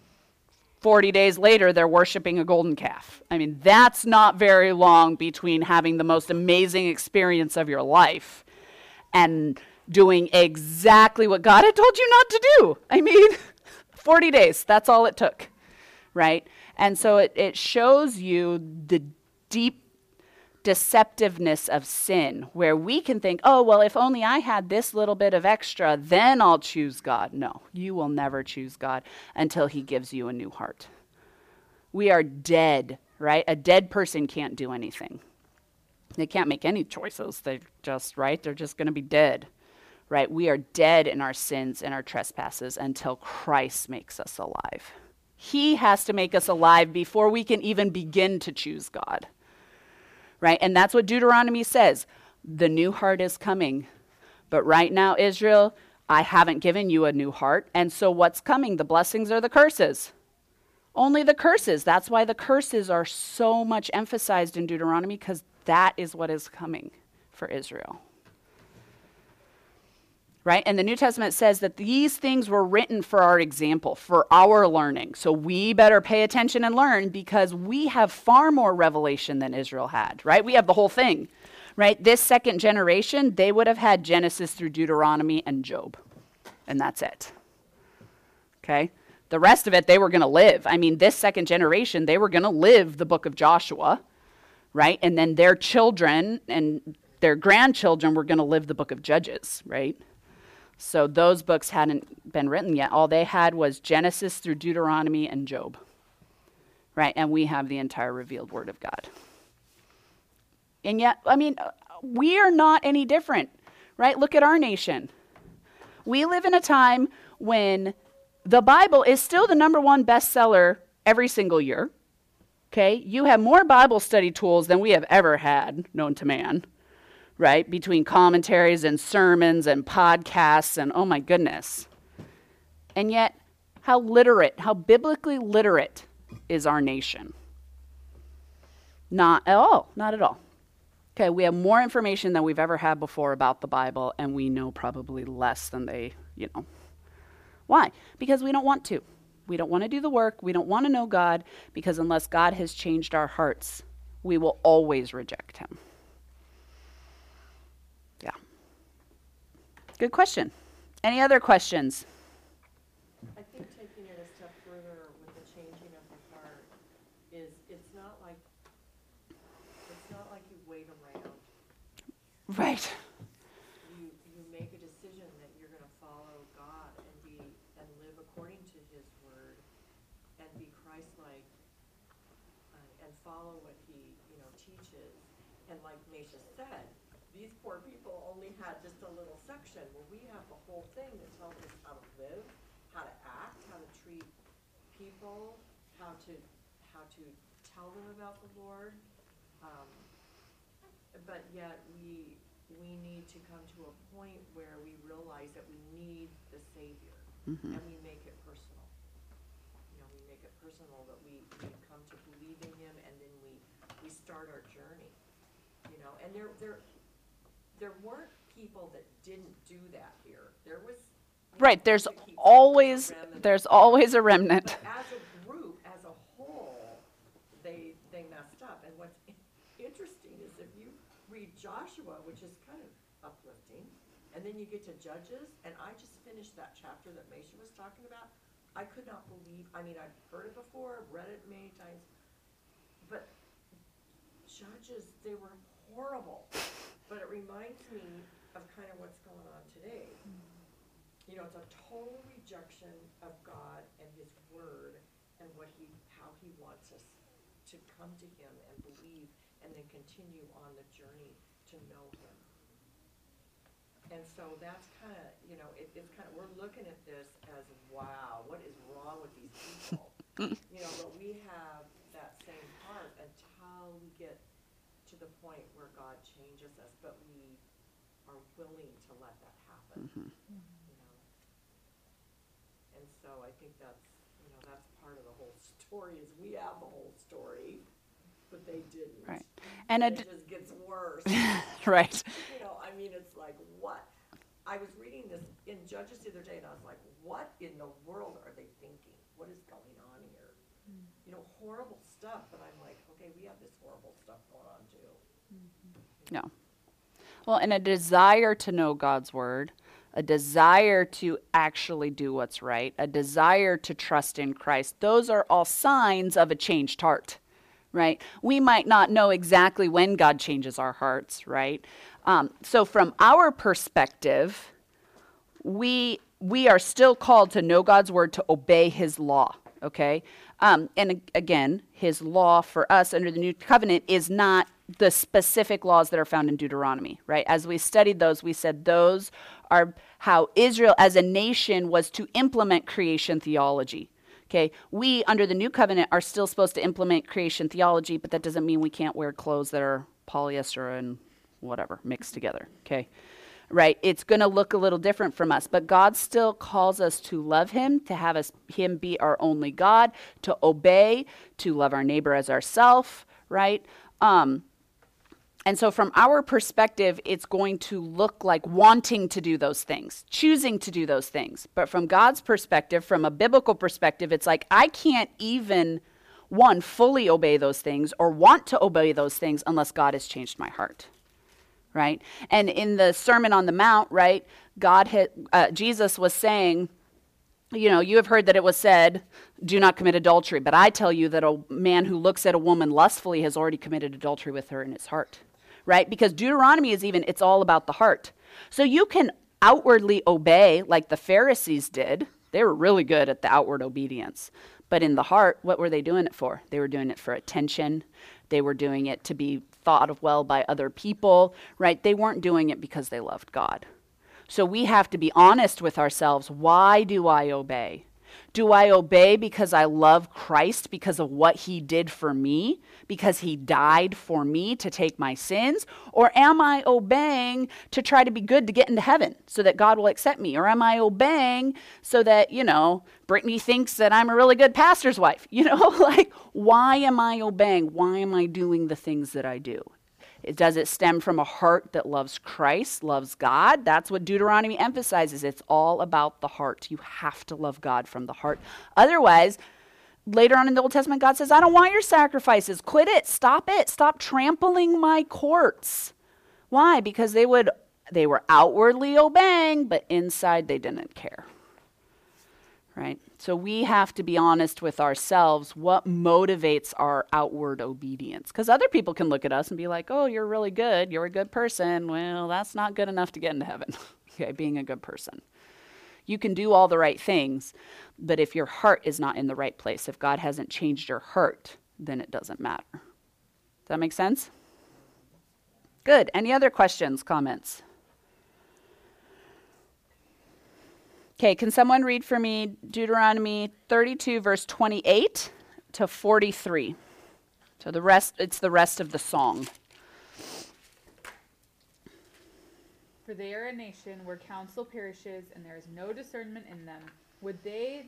40 days later, they're worshiping a golden calf. That's not very long between having the most amazing experience of your life and doing exactly what God had told you not to do. 40 days, that's all it took, right? And so it shows you the deep deceptiveness of sin, where we can think, oh, well, if only I had this little bit of extra, then I'll choose God. No, you will never choose God until he gives you a new heart. We are dead, right? A dead person can't do anything. They can't make any choices. They're just going to be dead, right? We are dead in our sins and our trespasses until Christ makes us alive. He has to make us alive before we can even begin to choose God. Right? And that's what Deuteronomy says. The new heart is coming. But right now, Israel, I haven't given you a new heart. And so what's coming? The blessings or the curses? Only the curses. That's why the curses are so much emphasized in Deuteronomy, because that is what is coming for Israel. Right? And the New Testament says that these things were written for our example, for our learning. So we better pay attention and learn, because we have far more revelation than Israel had, right? We have the whole thing, right? This second generation, they would have had Genesis through Deuteronomy and Job, and that's it. Okay? The rest of it, they were going to live. This second generation, they were going to live the book of Joshua, right? And then their children and their grandchildren were going to live the book of Judges, right? So those books hadn't been written yet. All they had was Genesis through Deuteronomy and Job, right? And we have the entire revealed word of God. And yet, we are not any different, right? Look at our nation. We live in a time when the Bible is still the number one bestseller every single year, okay? You have more Bible study tools than we have ever had, known to man. Right? Between commentaries and sermons and podcasts and oh my goodness. And yet, how biblically literate is our nation? Not at all. Not at all. Okay, we have more information than we've ever had before about the Bible, and we know probably less than they, Why? Because we don't want to. We don't want to do the work. We don't want to know God, because unless God has changed our hearts, we will always reject him. Yeah. Good question. Any other questions? I think taking it a step further with the changing of the heart is it's not like you wait around. Right. You make a decision that you're going to follow God and live according to his word and be Christ-like and follow what he teaches. And like Misha said, these poor people only had just a little section. Well, we have the whole thing that tells us how to live, how to act, how to treat people, how to tell them about the Lord. But yet we need to come to a point where we realize that we need the Savior. Mhm. and we make it personal. You know, we make it personal that we come to believe in him, and then we start our journey. You know, and there weren't people that didn't do that here. There was, you Right, know, there's to keep always a remnant. But as a group, as a whole, they messed up. And what's interesting is if you read Joshua, which is kind of uplifting, and then you get to Judges, and I just finished that chapter that Meisha was talking about. I could not believe, I mean, I've heard it before, I've read it many times, but Judges, they were horrible. But it reminds me of kind of what's going on today. You know, it's a total rejection of God and his word and how he wants us to come to him and believe and then continue on the journey to know him. And so that's kind of, you know, it's kind of, we're looking at this as, wow, what is wrong with these people? You know, but we have that same heart until we get to the point where God changes us, but we are willing to let that happen. Mhm. You know? And so I think that's, you know, that's part of the whole story is we have the whole story, but they didn't. Right. And it just gets worse. right. You know, I mean, it's like, what? I was reading this in Judges the other day, and I was like, what in the world are they thinking? What is going on here? You know, horrible stuff, but I'm like, okay, we have this horrible stuff going on too. No. Well, and a desire to know God's word, a desire to actually do what's right, a desire to trust in Christ, those are all signs of a changed heart, right? We might not know exactly when God changes our hearts, right? So from our perspective, we are still called to know God's word, to obey his law, okay? And again, his law for us under the new covenant is not the specific laws that are found in Deuteronomy, right? As we studied those, we said those are how Israel as a nation was to implement creation theology. Okay, we under the new covenant are still supposed to implement creation theology, but that doesn't mean we can't wear clothes that are polyester and whatever mixed together. Okay, right? It's going to look a little different from us, but God still calls us to love him, to have him be our only God, to obey, to love our neighbor as ourself, right? And so from our perspective, it's going to look like wanting to do those things, choosing to do those things. But from God's perspective, from a biblical perspective, it's like I can't even, one, fully obey those things or want to obey those things unless God has changed my heart, right? And in the Sermon on the Mount, right, Jesus was saying, you know, you have heard that it was said, do not commit adultery. But I tell you that a man who looks at a woman lustfully has already committed adultery with her in his heart. Right? Because Deuteronomy is it's all about the heart. So you can outwardly obey like the Pharisees did. They were really good at the outward obedience. But in the heart, what were they doing it for? They were doing it for attention. They were doing it to be thought of well by other people, right? They weren't doing it because they loved God. So we have to be honest with ourselves. Why do I obey? Do I obey because I love Christ, because of what he did for me, because he died for me to take my sins? Or am I obeying to try to be good to get into heaven so that God will accept me? Or am I obeying so that, you know, Brittany thinks that I'm a really good pastor's wife? You know, like, why am I obeying? Why am I doing the things that I do? Does it stem from a heart that loves Christ, loves God? That's what Deuteronomy emphasizes. It's all about the heart. You have to love God from the heart. Otherwise, later on in the Old Testament, God says, I don't want your sacrifices. Quit it. Stop it. Stop trampling my courts. Why? Because they were outwardly obeying, but inside they didn't care. Right? So we have to be honest with ourselves. What motivates our outward obedience? Because other people can look at us and be like, oh, you're really good. You're a good person. Well, that's not good enough to get into heaven. Okay, being a good person. You can do all the right things, but if your heart is not in the right place, if God hasn't changed your heart, then it doesn't matter. Does that make sense? Good. Any other questions, comments? Okay, can someone read for me Deuteronomy 32, verse 28 to 43? So it's the rest of the song. For they are a nation where counsel perishes, and there is no discernment in them. Would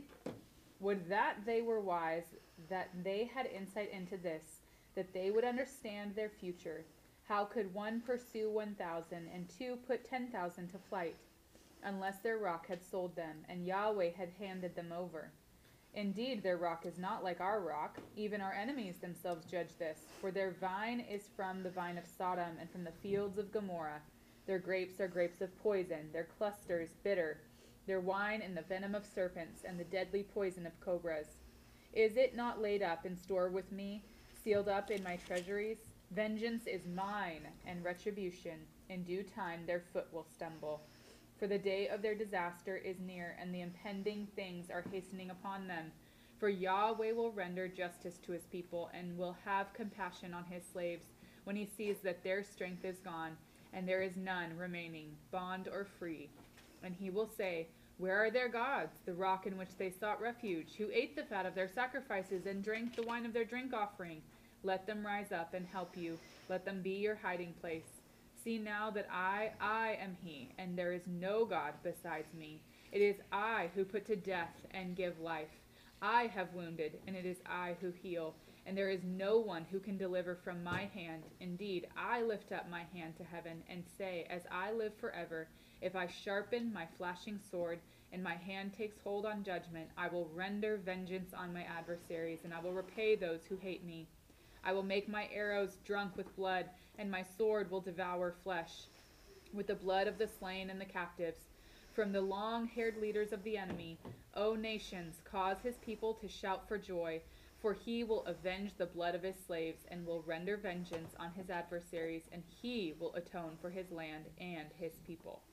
that they were wise, that they had insight into this, that they would understand their future. How could one pursue 1,000 and two put 10,000 to flight, unless their rock had sold them, and Yahweh had handed them over? Indeed, their rock is not like our rock. Even our enemies themselves judge this. For their vine is from the vine of Sodom, and from the fields of Gomorrah. Their grapes are grapes of poison, their clusters bitter, their wine in the venom of serpents, and the deadly poison of cobras. Is it not laid up in store with me, sealed up in my treasuries? Vengeance is mine, and retribution. In due time their foot will stumble. For the day of their disaster is near, and the impending things are hastening upon them. For Yahweh will render justice to his people, and will have compassion on his slaves, when he sees that their strength is gone, and there is none remaining, bond or free. And he will say, where are their gods, the rock in which they sought refuge, who ate the fat of their sacrifices and drank the wine of their drink offering? Let them rise up and help you. Let them be your hiding place. See now that I am he, and there is no God besides me. It is I who put to death and give life. I have wounded, and it is I who heal. And there is no one who can deliver from my hand. Indeed, I lift up my hand to heaven and say, as I live forever, if I sharpen my flashing sword and my hand takes hold on judgment, I will render vengeance on my adversaries, and I will repay those who hate me. I will make my arrows drunk with blood, and my sword will devour flesh, with the blood of the slain and the captives. From the long-haired leaders of the enemy, O nations, cause his people to shout for joy, for he will avenge the blood of his slaves, and will render vengeance on his adversaries, and he will atone for his land and his people.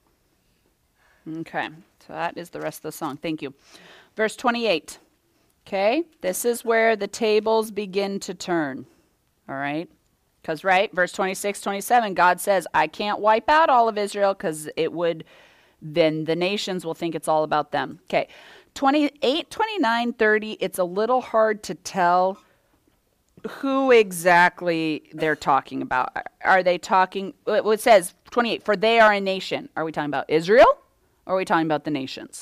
Okay, so that is the rest of the song. Thank you. Verse 28. Okay, this is where the tables begin to turn. All right? Because, right, verse 26, 27, God says, I can't wipe out all of Israel because then the nations will think it's all about them. Okay, 28, 29, 30, it's a little hard to tell who exactly they're talking about. Are they talking, it says 28, for they are a nation. Are we talking about Israel? Or are we talking about the nations?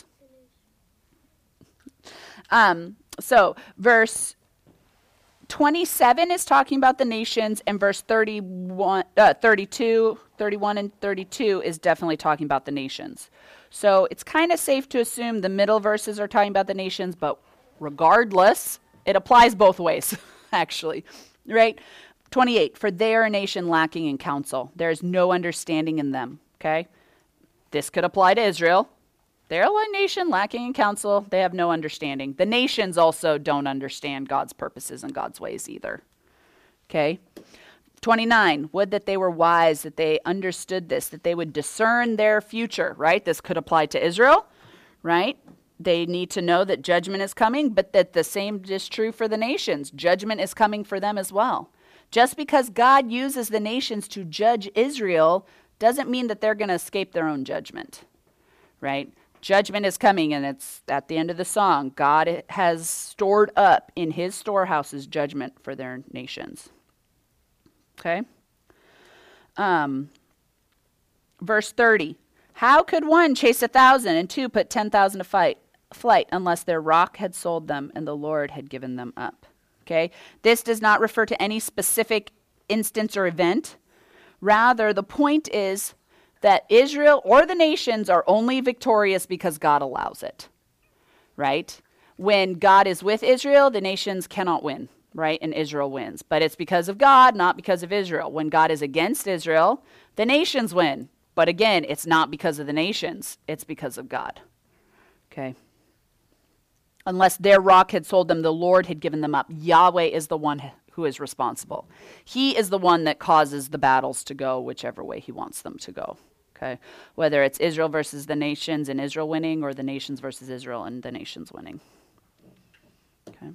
So verse 27 is talking about the nations, and verse 31, 32, 31, and 32 is definitely talking about the nations. So it's kind of safe to assume the middle verses are talking about the nations, but regardless, it applies both ways, actually, right? 28, for they are a nation lacking in counsel. There is no understanding in them, okay? This could apply to Israel. They're a nation lacking in counsel. They have no understanding. The nations also don't understand God's purposes and God's ways either. Okay? 29, would that they were wise, that they understood this, that they would discern their future, right? This could apply to Israel, right? They need to know that judgment is coming, but that the same is true for the nations. Judgment is coming for them as well. Just because God uses the nations to judge Israel doesn't mean that they're going to escape their own judgment, right? Judgment is coming, and it's at the end of the song. God has stored up in his storehouses judgment for their nations. Okay? Verse 30. How could one chase 1,000 and two put 10,000 to flight unless their rock had sold them and the Lord had given them up? Okay? This does not refer to any specific instance or event. Rather, the point is that Israel or the nations are only victorious because God allows it, right? When God is with Israel, the nations cannot win, right? And Israel wins. But it's because of God, not because of Israel. When God is against Israel, the nations win. But again, it's not because of the nations. It's because of God, okay? Unless their rock had sold them, the Lord had given them up. Yahweh is the one who is responsible. He is the one that causes the battles to go whichever way he wants them to go. Okay, whether it's Israel versus the nations and Israel winning, or the nations versus Israel and the nations winning. Okay.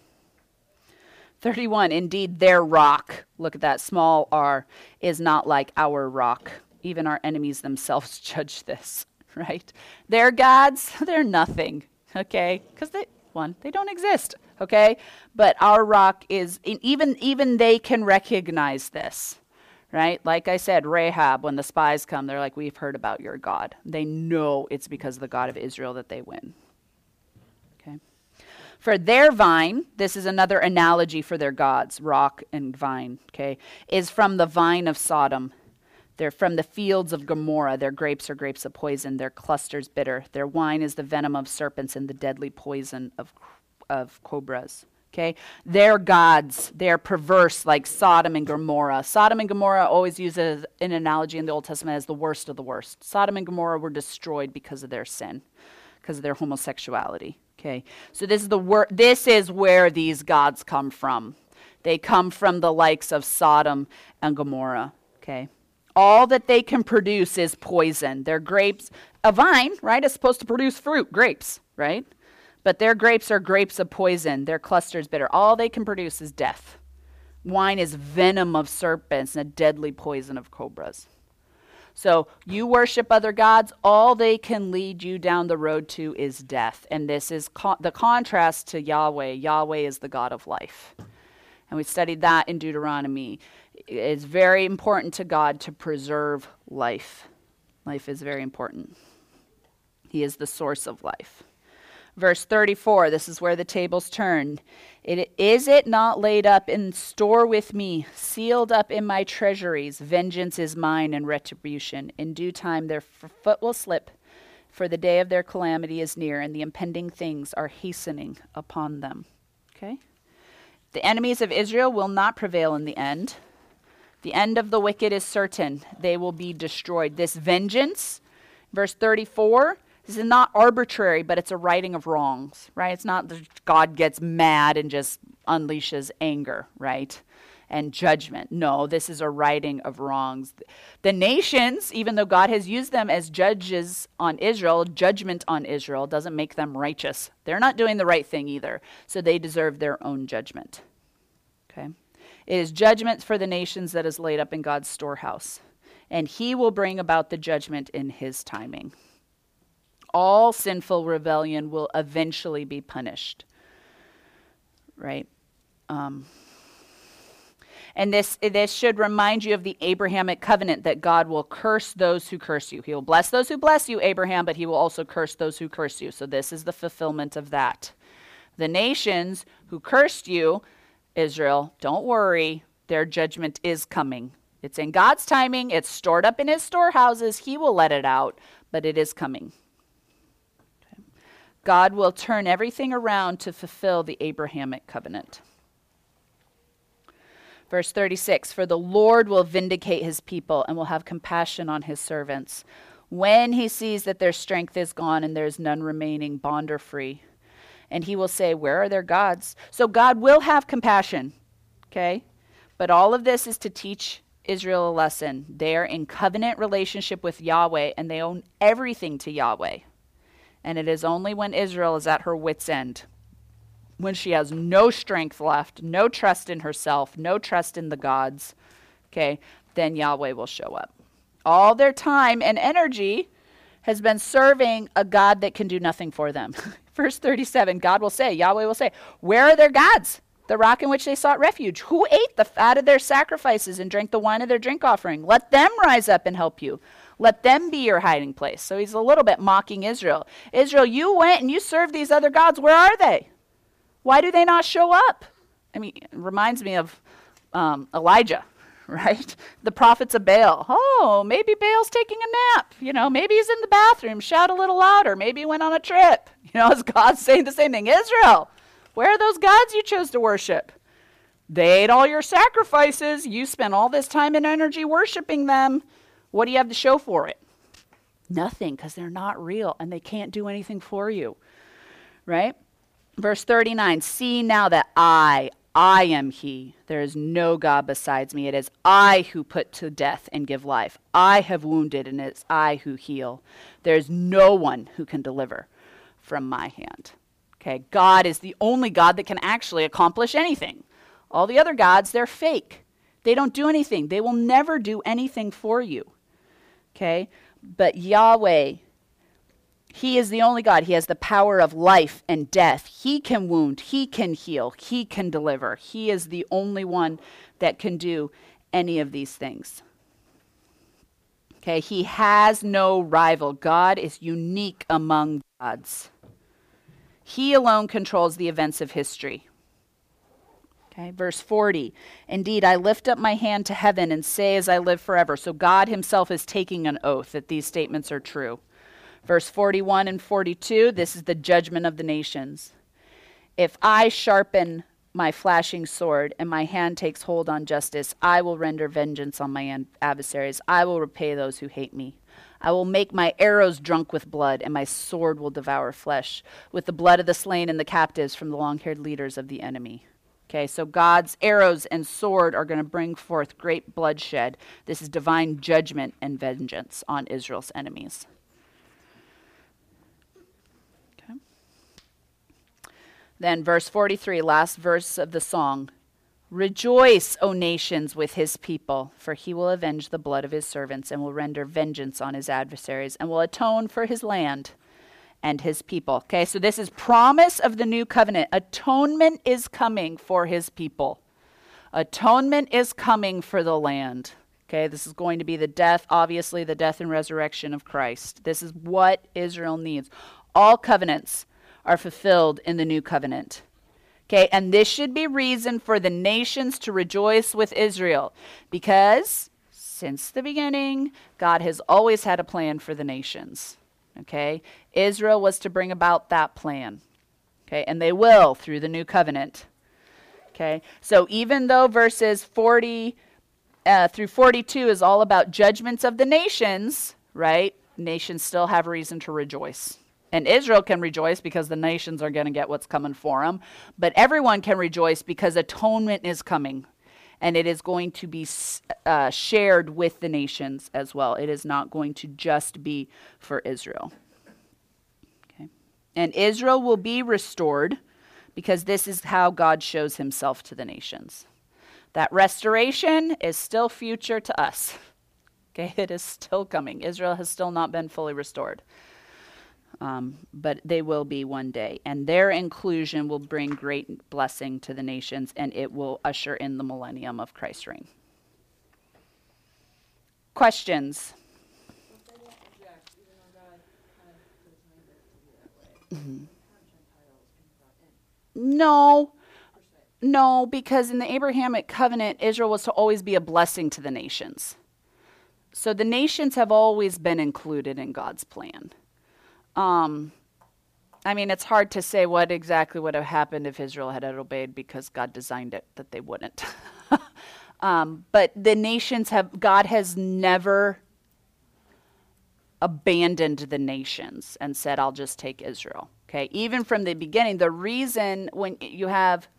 31, indeed their rock, look at that small r, is not like our rock. Even our enemies themselves judge this, right? Their gods, they're nothing, okay? Because they don't exist, okay? But our rock is, even they can recognize this, right? Like I said, Rahab, when the spies come, they're like, we've heard about your God. They know it's because of the God of Israel that they win. For their vine, this is another analogy for their gods, rock and vine, okay, is from the vine of Sodom. They're from the fields of Gomorrah. Their grapes are grapes of poison. Their clusters bitter. Their wine is the venom of serpents and the deadly poison of cobras. Okay, they're gods. They're perverse like Sodom and Gomorrah. Sodom and Gomorrah always used as an analogy in the Old Testament as the worst of the worst. Sodom and Gomorrah were destroyed because of their sin, because of their homosexuality. Okay, so this is where these gods come from. They come from the likes of Sodom and Gomorrah. Okay, all that they can produce is poison. Their grapes, a vine, right, is supposed to produce fruit, grapes, right? But their grapes are grapes of poison. Their clusters bitter. All they can produce is death. Wine is venom of serpents and a deadly poison of cobras. So you worship other gods, all they can lead you down the road to is death. And this is the contrast to Yahweh. Yahweh is the God of life. And we studied that in Deuteronomy. It's very important to God to preserve life. Life is very important. He is the source of life. Verse 34, this is where the tables turn. Is it not laid up in store with me, sealed up in my treasuries? Vengeance is mine and retribution. In due time their foot will slip, for the day of their calamity is near, and the impending things are hastening upon them. Okay? The enemies of Israel will not prevail in the end. The end of the wicked is certain. They will be destroyed. This vengeance, verse 34, this is not arbitrary, but it's a righting of wrongs, right? It's not that God gets mad and just unleashes anger, right? And judgment. No, this is a righting of wrongs. The nations, even though God has used them as judges on Israel, judgment on Israel doesn't make them righteous. They're not doing the right thing either, so they deserve their own judgment. Okay? It is judgment for the nations that is laid up in God's storehouse, and he will bring about the judgment in his timing. All sinful rebellion will eventually be punished, right? And this should remind you of the Abrahamic covenant that God will curse those who curse you. He will bless those who bless you, Abraham, but he will also curse those who curse you. So this is the fulfillment of that. The nations who cursed you, Israel, don't worry, their judgment is coming. It's in God's timing. It's stored up in his storehouses. He will let it out, but it is coming. God will turn everything around to fulfill the Abrahamic covenant. Verse 36, for the Lord will vindicate his people and will have compassion on his servants. When he sees that their strength is gone and there is none remaining, bond or free. And he will say, where are their gods? So God will have compassion, okay? But all of this is to teach Israel a lesson. They are in covenant relationship with Yahweh and they own everything to Yahweh. And it is only when Israel is at her wit's end, when she has no strength left, no trust in herself, no trust in the gods, okay, then Yahweh will show up. All their time and energy has been serving a God that can do nothing for them. Verse 37, God will say, Yahweh will say, where are their gods, the rock in which they sought refuge? Who ate the fat of their sacrifices and drank the wine of their drink offering? Let them rise up and help you. Let them be your hiding place. So he's a little bit mocking Israel. Israel, you went and you served these other gods. Where are they? Why do they not show up? I mean, it reminds me of Elijah, right? The prophets of Baal. Oh, maybe Baal's taking a nap. You know, maybe he's in the bathroom. Shout a little louder. Maybe he went on a trip. You know, is God saying the same thing? Israel, where are those gods you chose to worship? They ate all your sacrifices. You spent all this time and energy worshiping them. What do you have to show for it? Nothing, because they're not real and they can't do anything for you, right? Verse 39, see now that I am he. There is no God besides me. It is I who put to death and give life. I have wounded and it's I who heal. There is no one who can deliver from my hand. Okay, God is the only God that can actually accomplish anything. All the other gods, they're fake. They don't do anything. They will never do anything for you. Okay, but Yahweh, he is the only God. He has the power of life and death. He can wound. He can heal. He can deliver. He is the only one that can do any of these things. Okay, he has no rival. God is unique among gods. He alone controls the events of history. Okay, verse 40. Indeed, I lift up my hand to heaven and say as I live forever. So God himself is taking an oath that these statements are true. Verse 41 and 42, this is the judgment of the nations. If I sharpen my flashing sword and my hand takes hold on justice, I will render vengeance on my adversaries. I will repay those who hate me. I will make my arrows drunk with blood, and my sword will devour flesh, with the blood of the slain and the captives from the long-haired leaders of the enemy. Okay, so God's arrows and sword are going to bring forth great bloodshed. This is divine judgment and vengeance on Israel's enemies. Okay. Then verse 43, last verse of the song. Rejoice, O nations, with his people, for he will avenge the blood of his servants and will render vengeance on his adversaries and will atone for his land and his people. Okay, so this is promise of the new covenant. Atonement is coming for his people. Atonement is coming for the land. Okay, this is going to be the death, obviously the death and resurrection of Christ. This is what Israel needs. All covenants are fulfilled in the new covenant. Okay, and this should be reason for the nations to rejoice with Israel, because since the beginning, God has always had a plan for the nations. Okay, Israel was to bring about that plan. Okay, and they will through the new covenant. Okay, so even though verses 40 through 42 is all about judgments of the nations, right? Nations still have reason to rejoice. And Israel can rejoice because the nations are going to get what's coming for them. But everyone can rejoice because atonement is coming. And it is going to be shared with the nations as well. It is not going to just be for Israel. Okay. And Israel will be restored because this is how God shows himself to the nations. That restoration is still future to us. Okay, it is still coming. Israel has still not been fully restored. But they will be one day. And their inclusion will bring great blessing to the nations, and it will usher in the millennium of Christ's reign. Questions? No, because in the Abrahamic covenant, Israel was to always be a blessing to the nations. So the nations have always been included in God's plan. I mean, it's hard to say what exactly would have happened if Israel had obeyed because God designed it that they wouldn't. But the nations God has never abandoned the nations and said, I'll just take Israel. Okay, even from the beginning, the reason when you have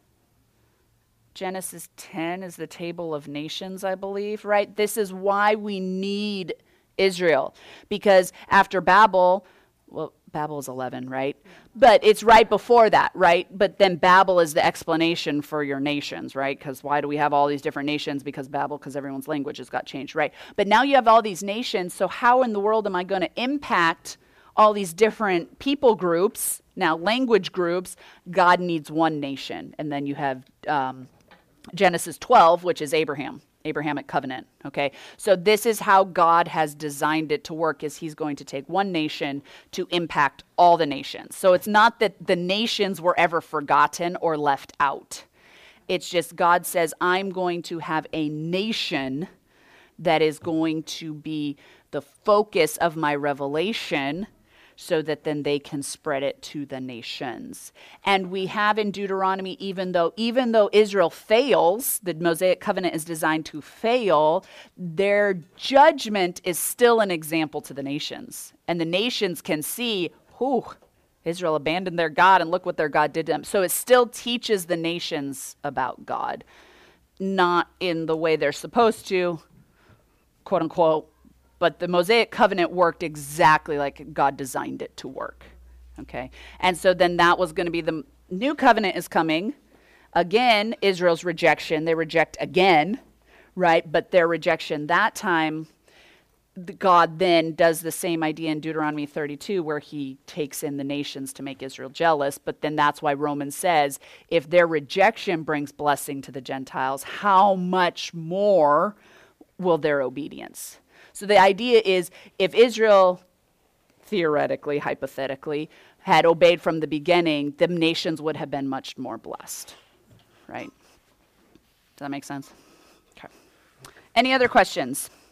Genesis 10 is the table of nations, I believe, right? This is why we need Israel. Because after Babel, well, Babel is 11, right? But it's right before that, right? But then Babel is the explanation for your nations, right? Because why do we have all these different nations? Because everyone's languages got changed, right? But now you have all these nations, so how in the world am I going to impact all these different people groups, now language groups? God needs one nation. And then you have Genesis 12, which is Abrahamic covenant, okay? So this is how God has designed it to work, is he's going to take one nation to impact all the nations. So it's not that the nations were ever forgotten or left out. It's just God says, I'm going to have a nation that is going to be the focus of my revelation, so that then they can spread it to the nations. And we have in Deuteronomy, even though Israel fails, the Mosaic covenant is designed to fail, their judgment is still an example to the nations. And the nations can see, Israel abandoned their God, and look what their God did to them. So it still teaches the nations about God, not in the way they're supposed to, quote unquote, but the Mosaic covenant worked exactly like God designed it to work, okay? And so then that was going to be the new covenant is coming. Again, Israel's rejection, they reject again, right? But their rejection that time, God then does the same idea in Deuteronomy 32, where he takes in the nations to make Israel jealous. But then that's why Romans says, if their rejection brings blessing to the Gentiles, how much more will their obedience? So the idea is, if Israel theoretically, hypothetically, had obeyed from the beginning, the nations would have been much more blessed, right? Does that make sense? Okay. Any other questions?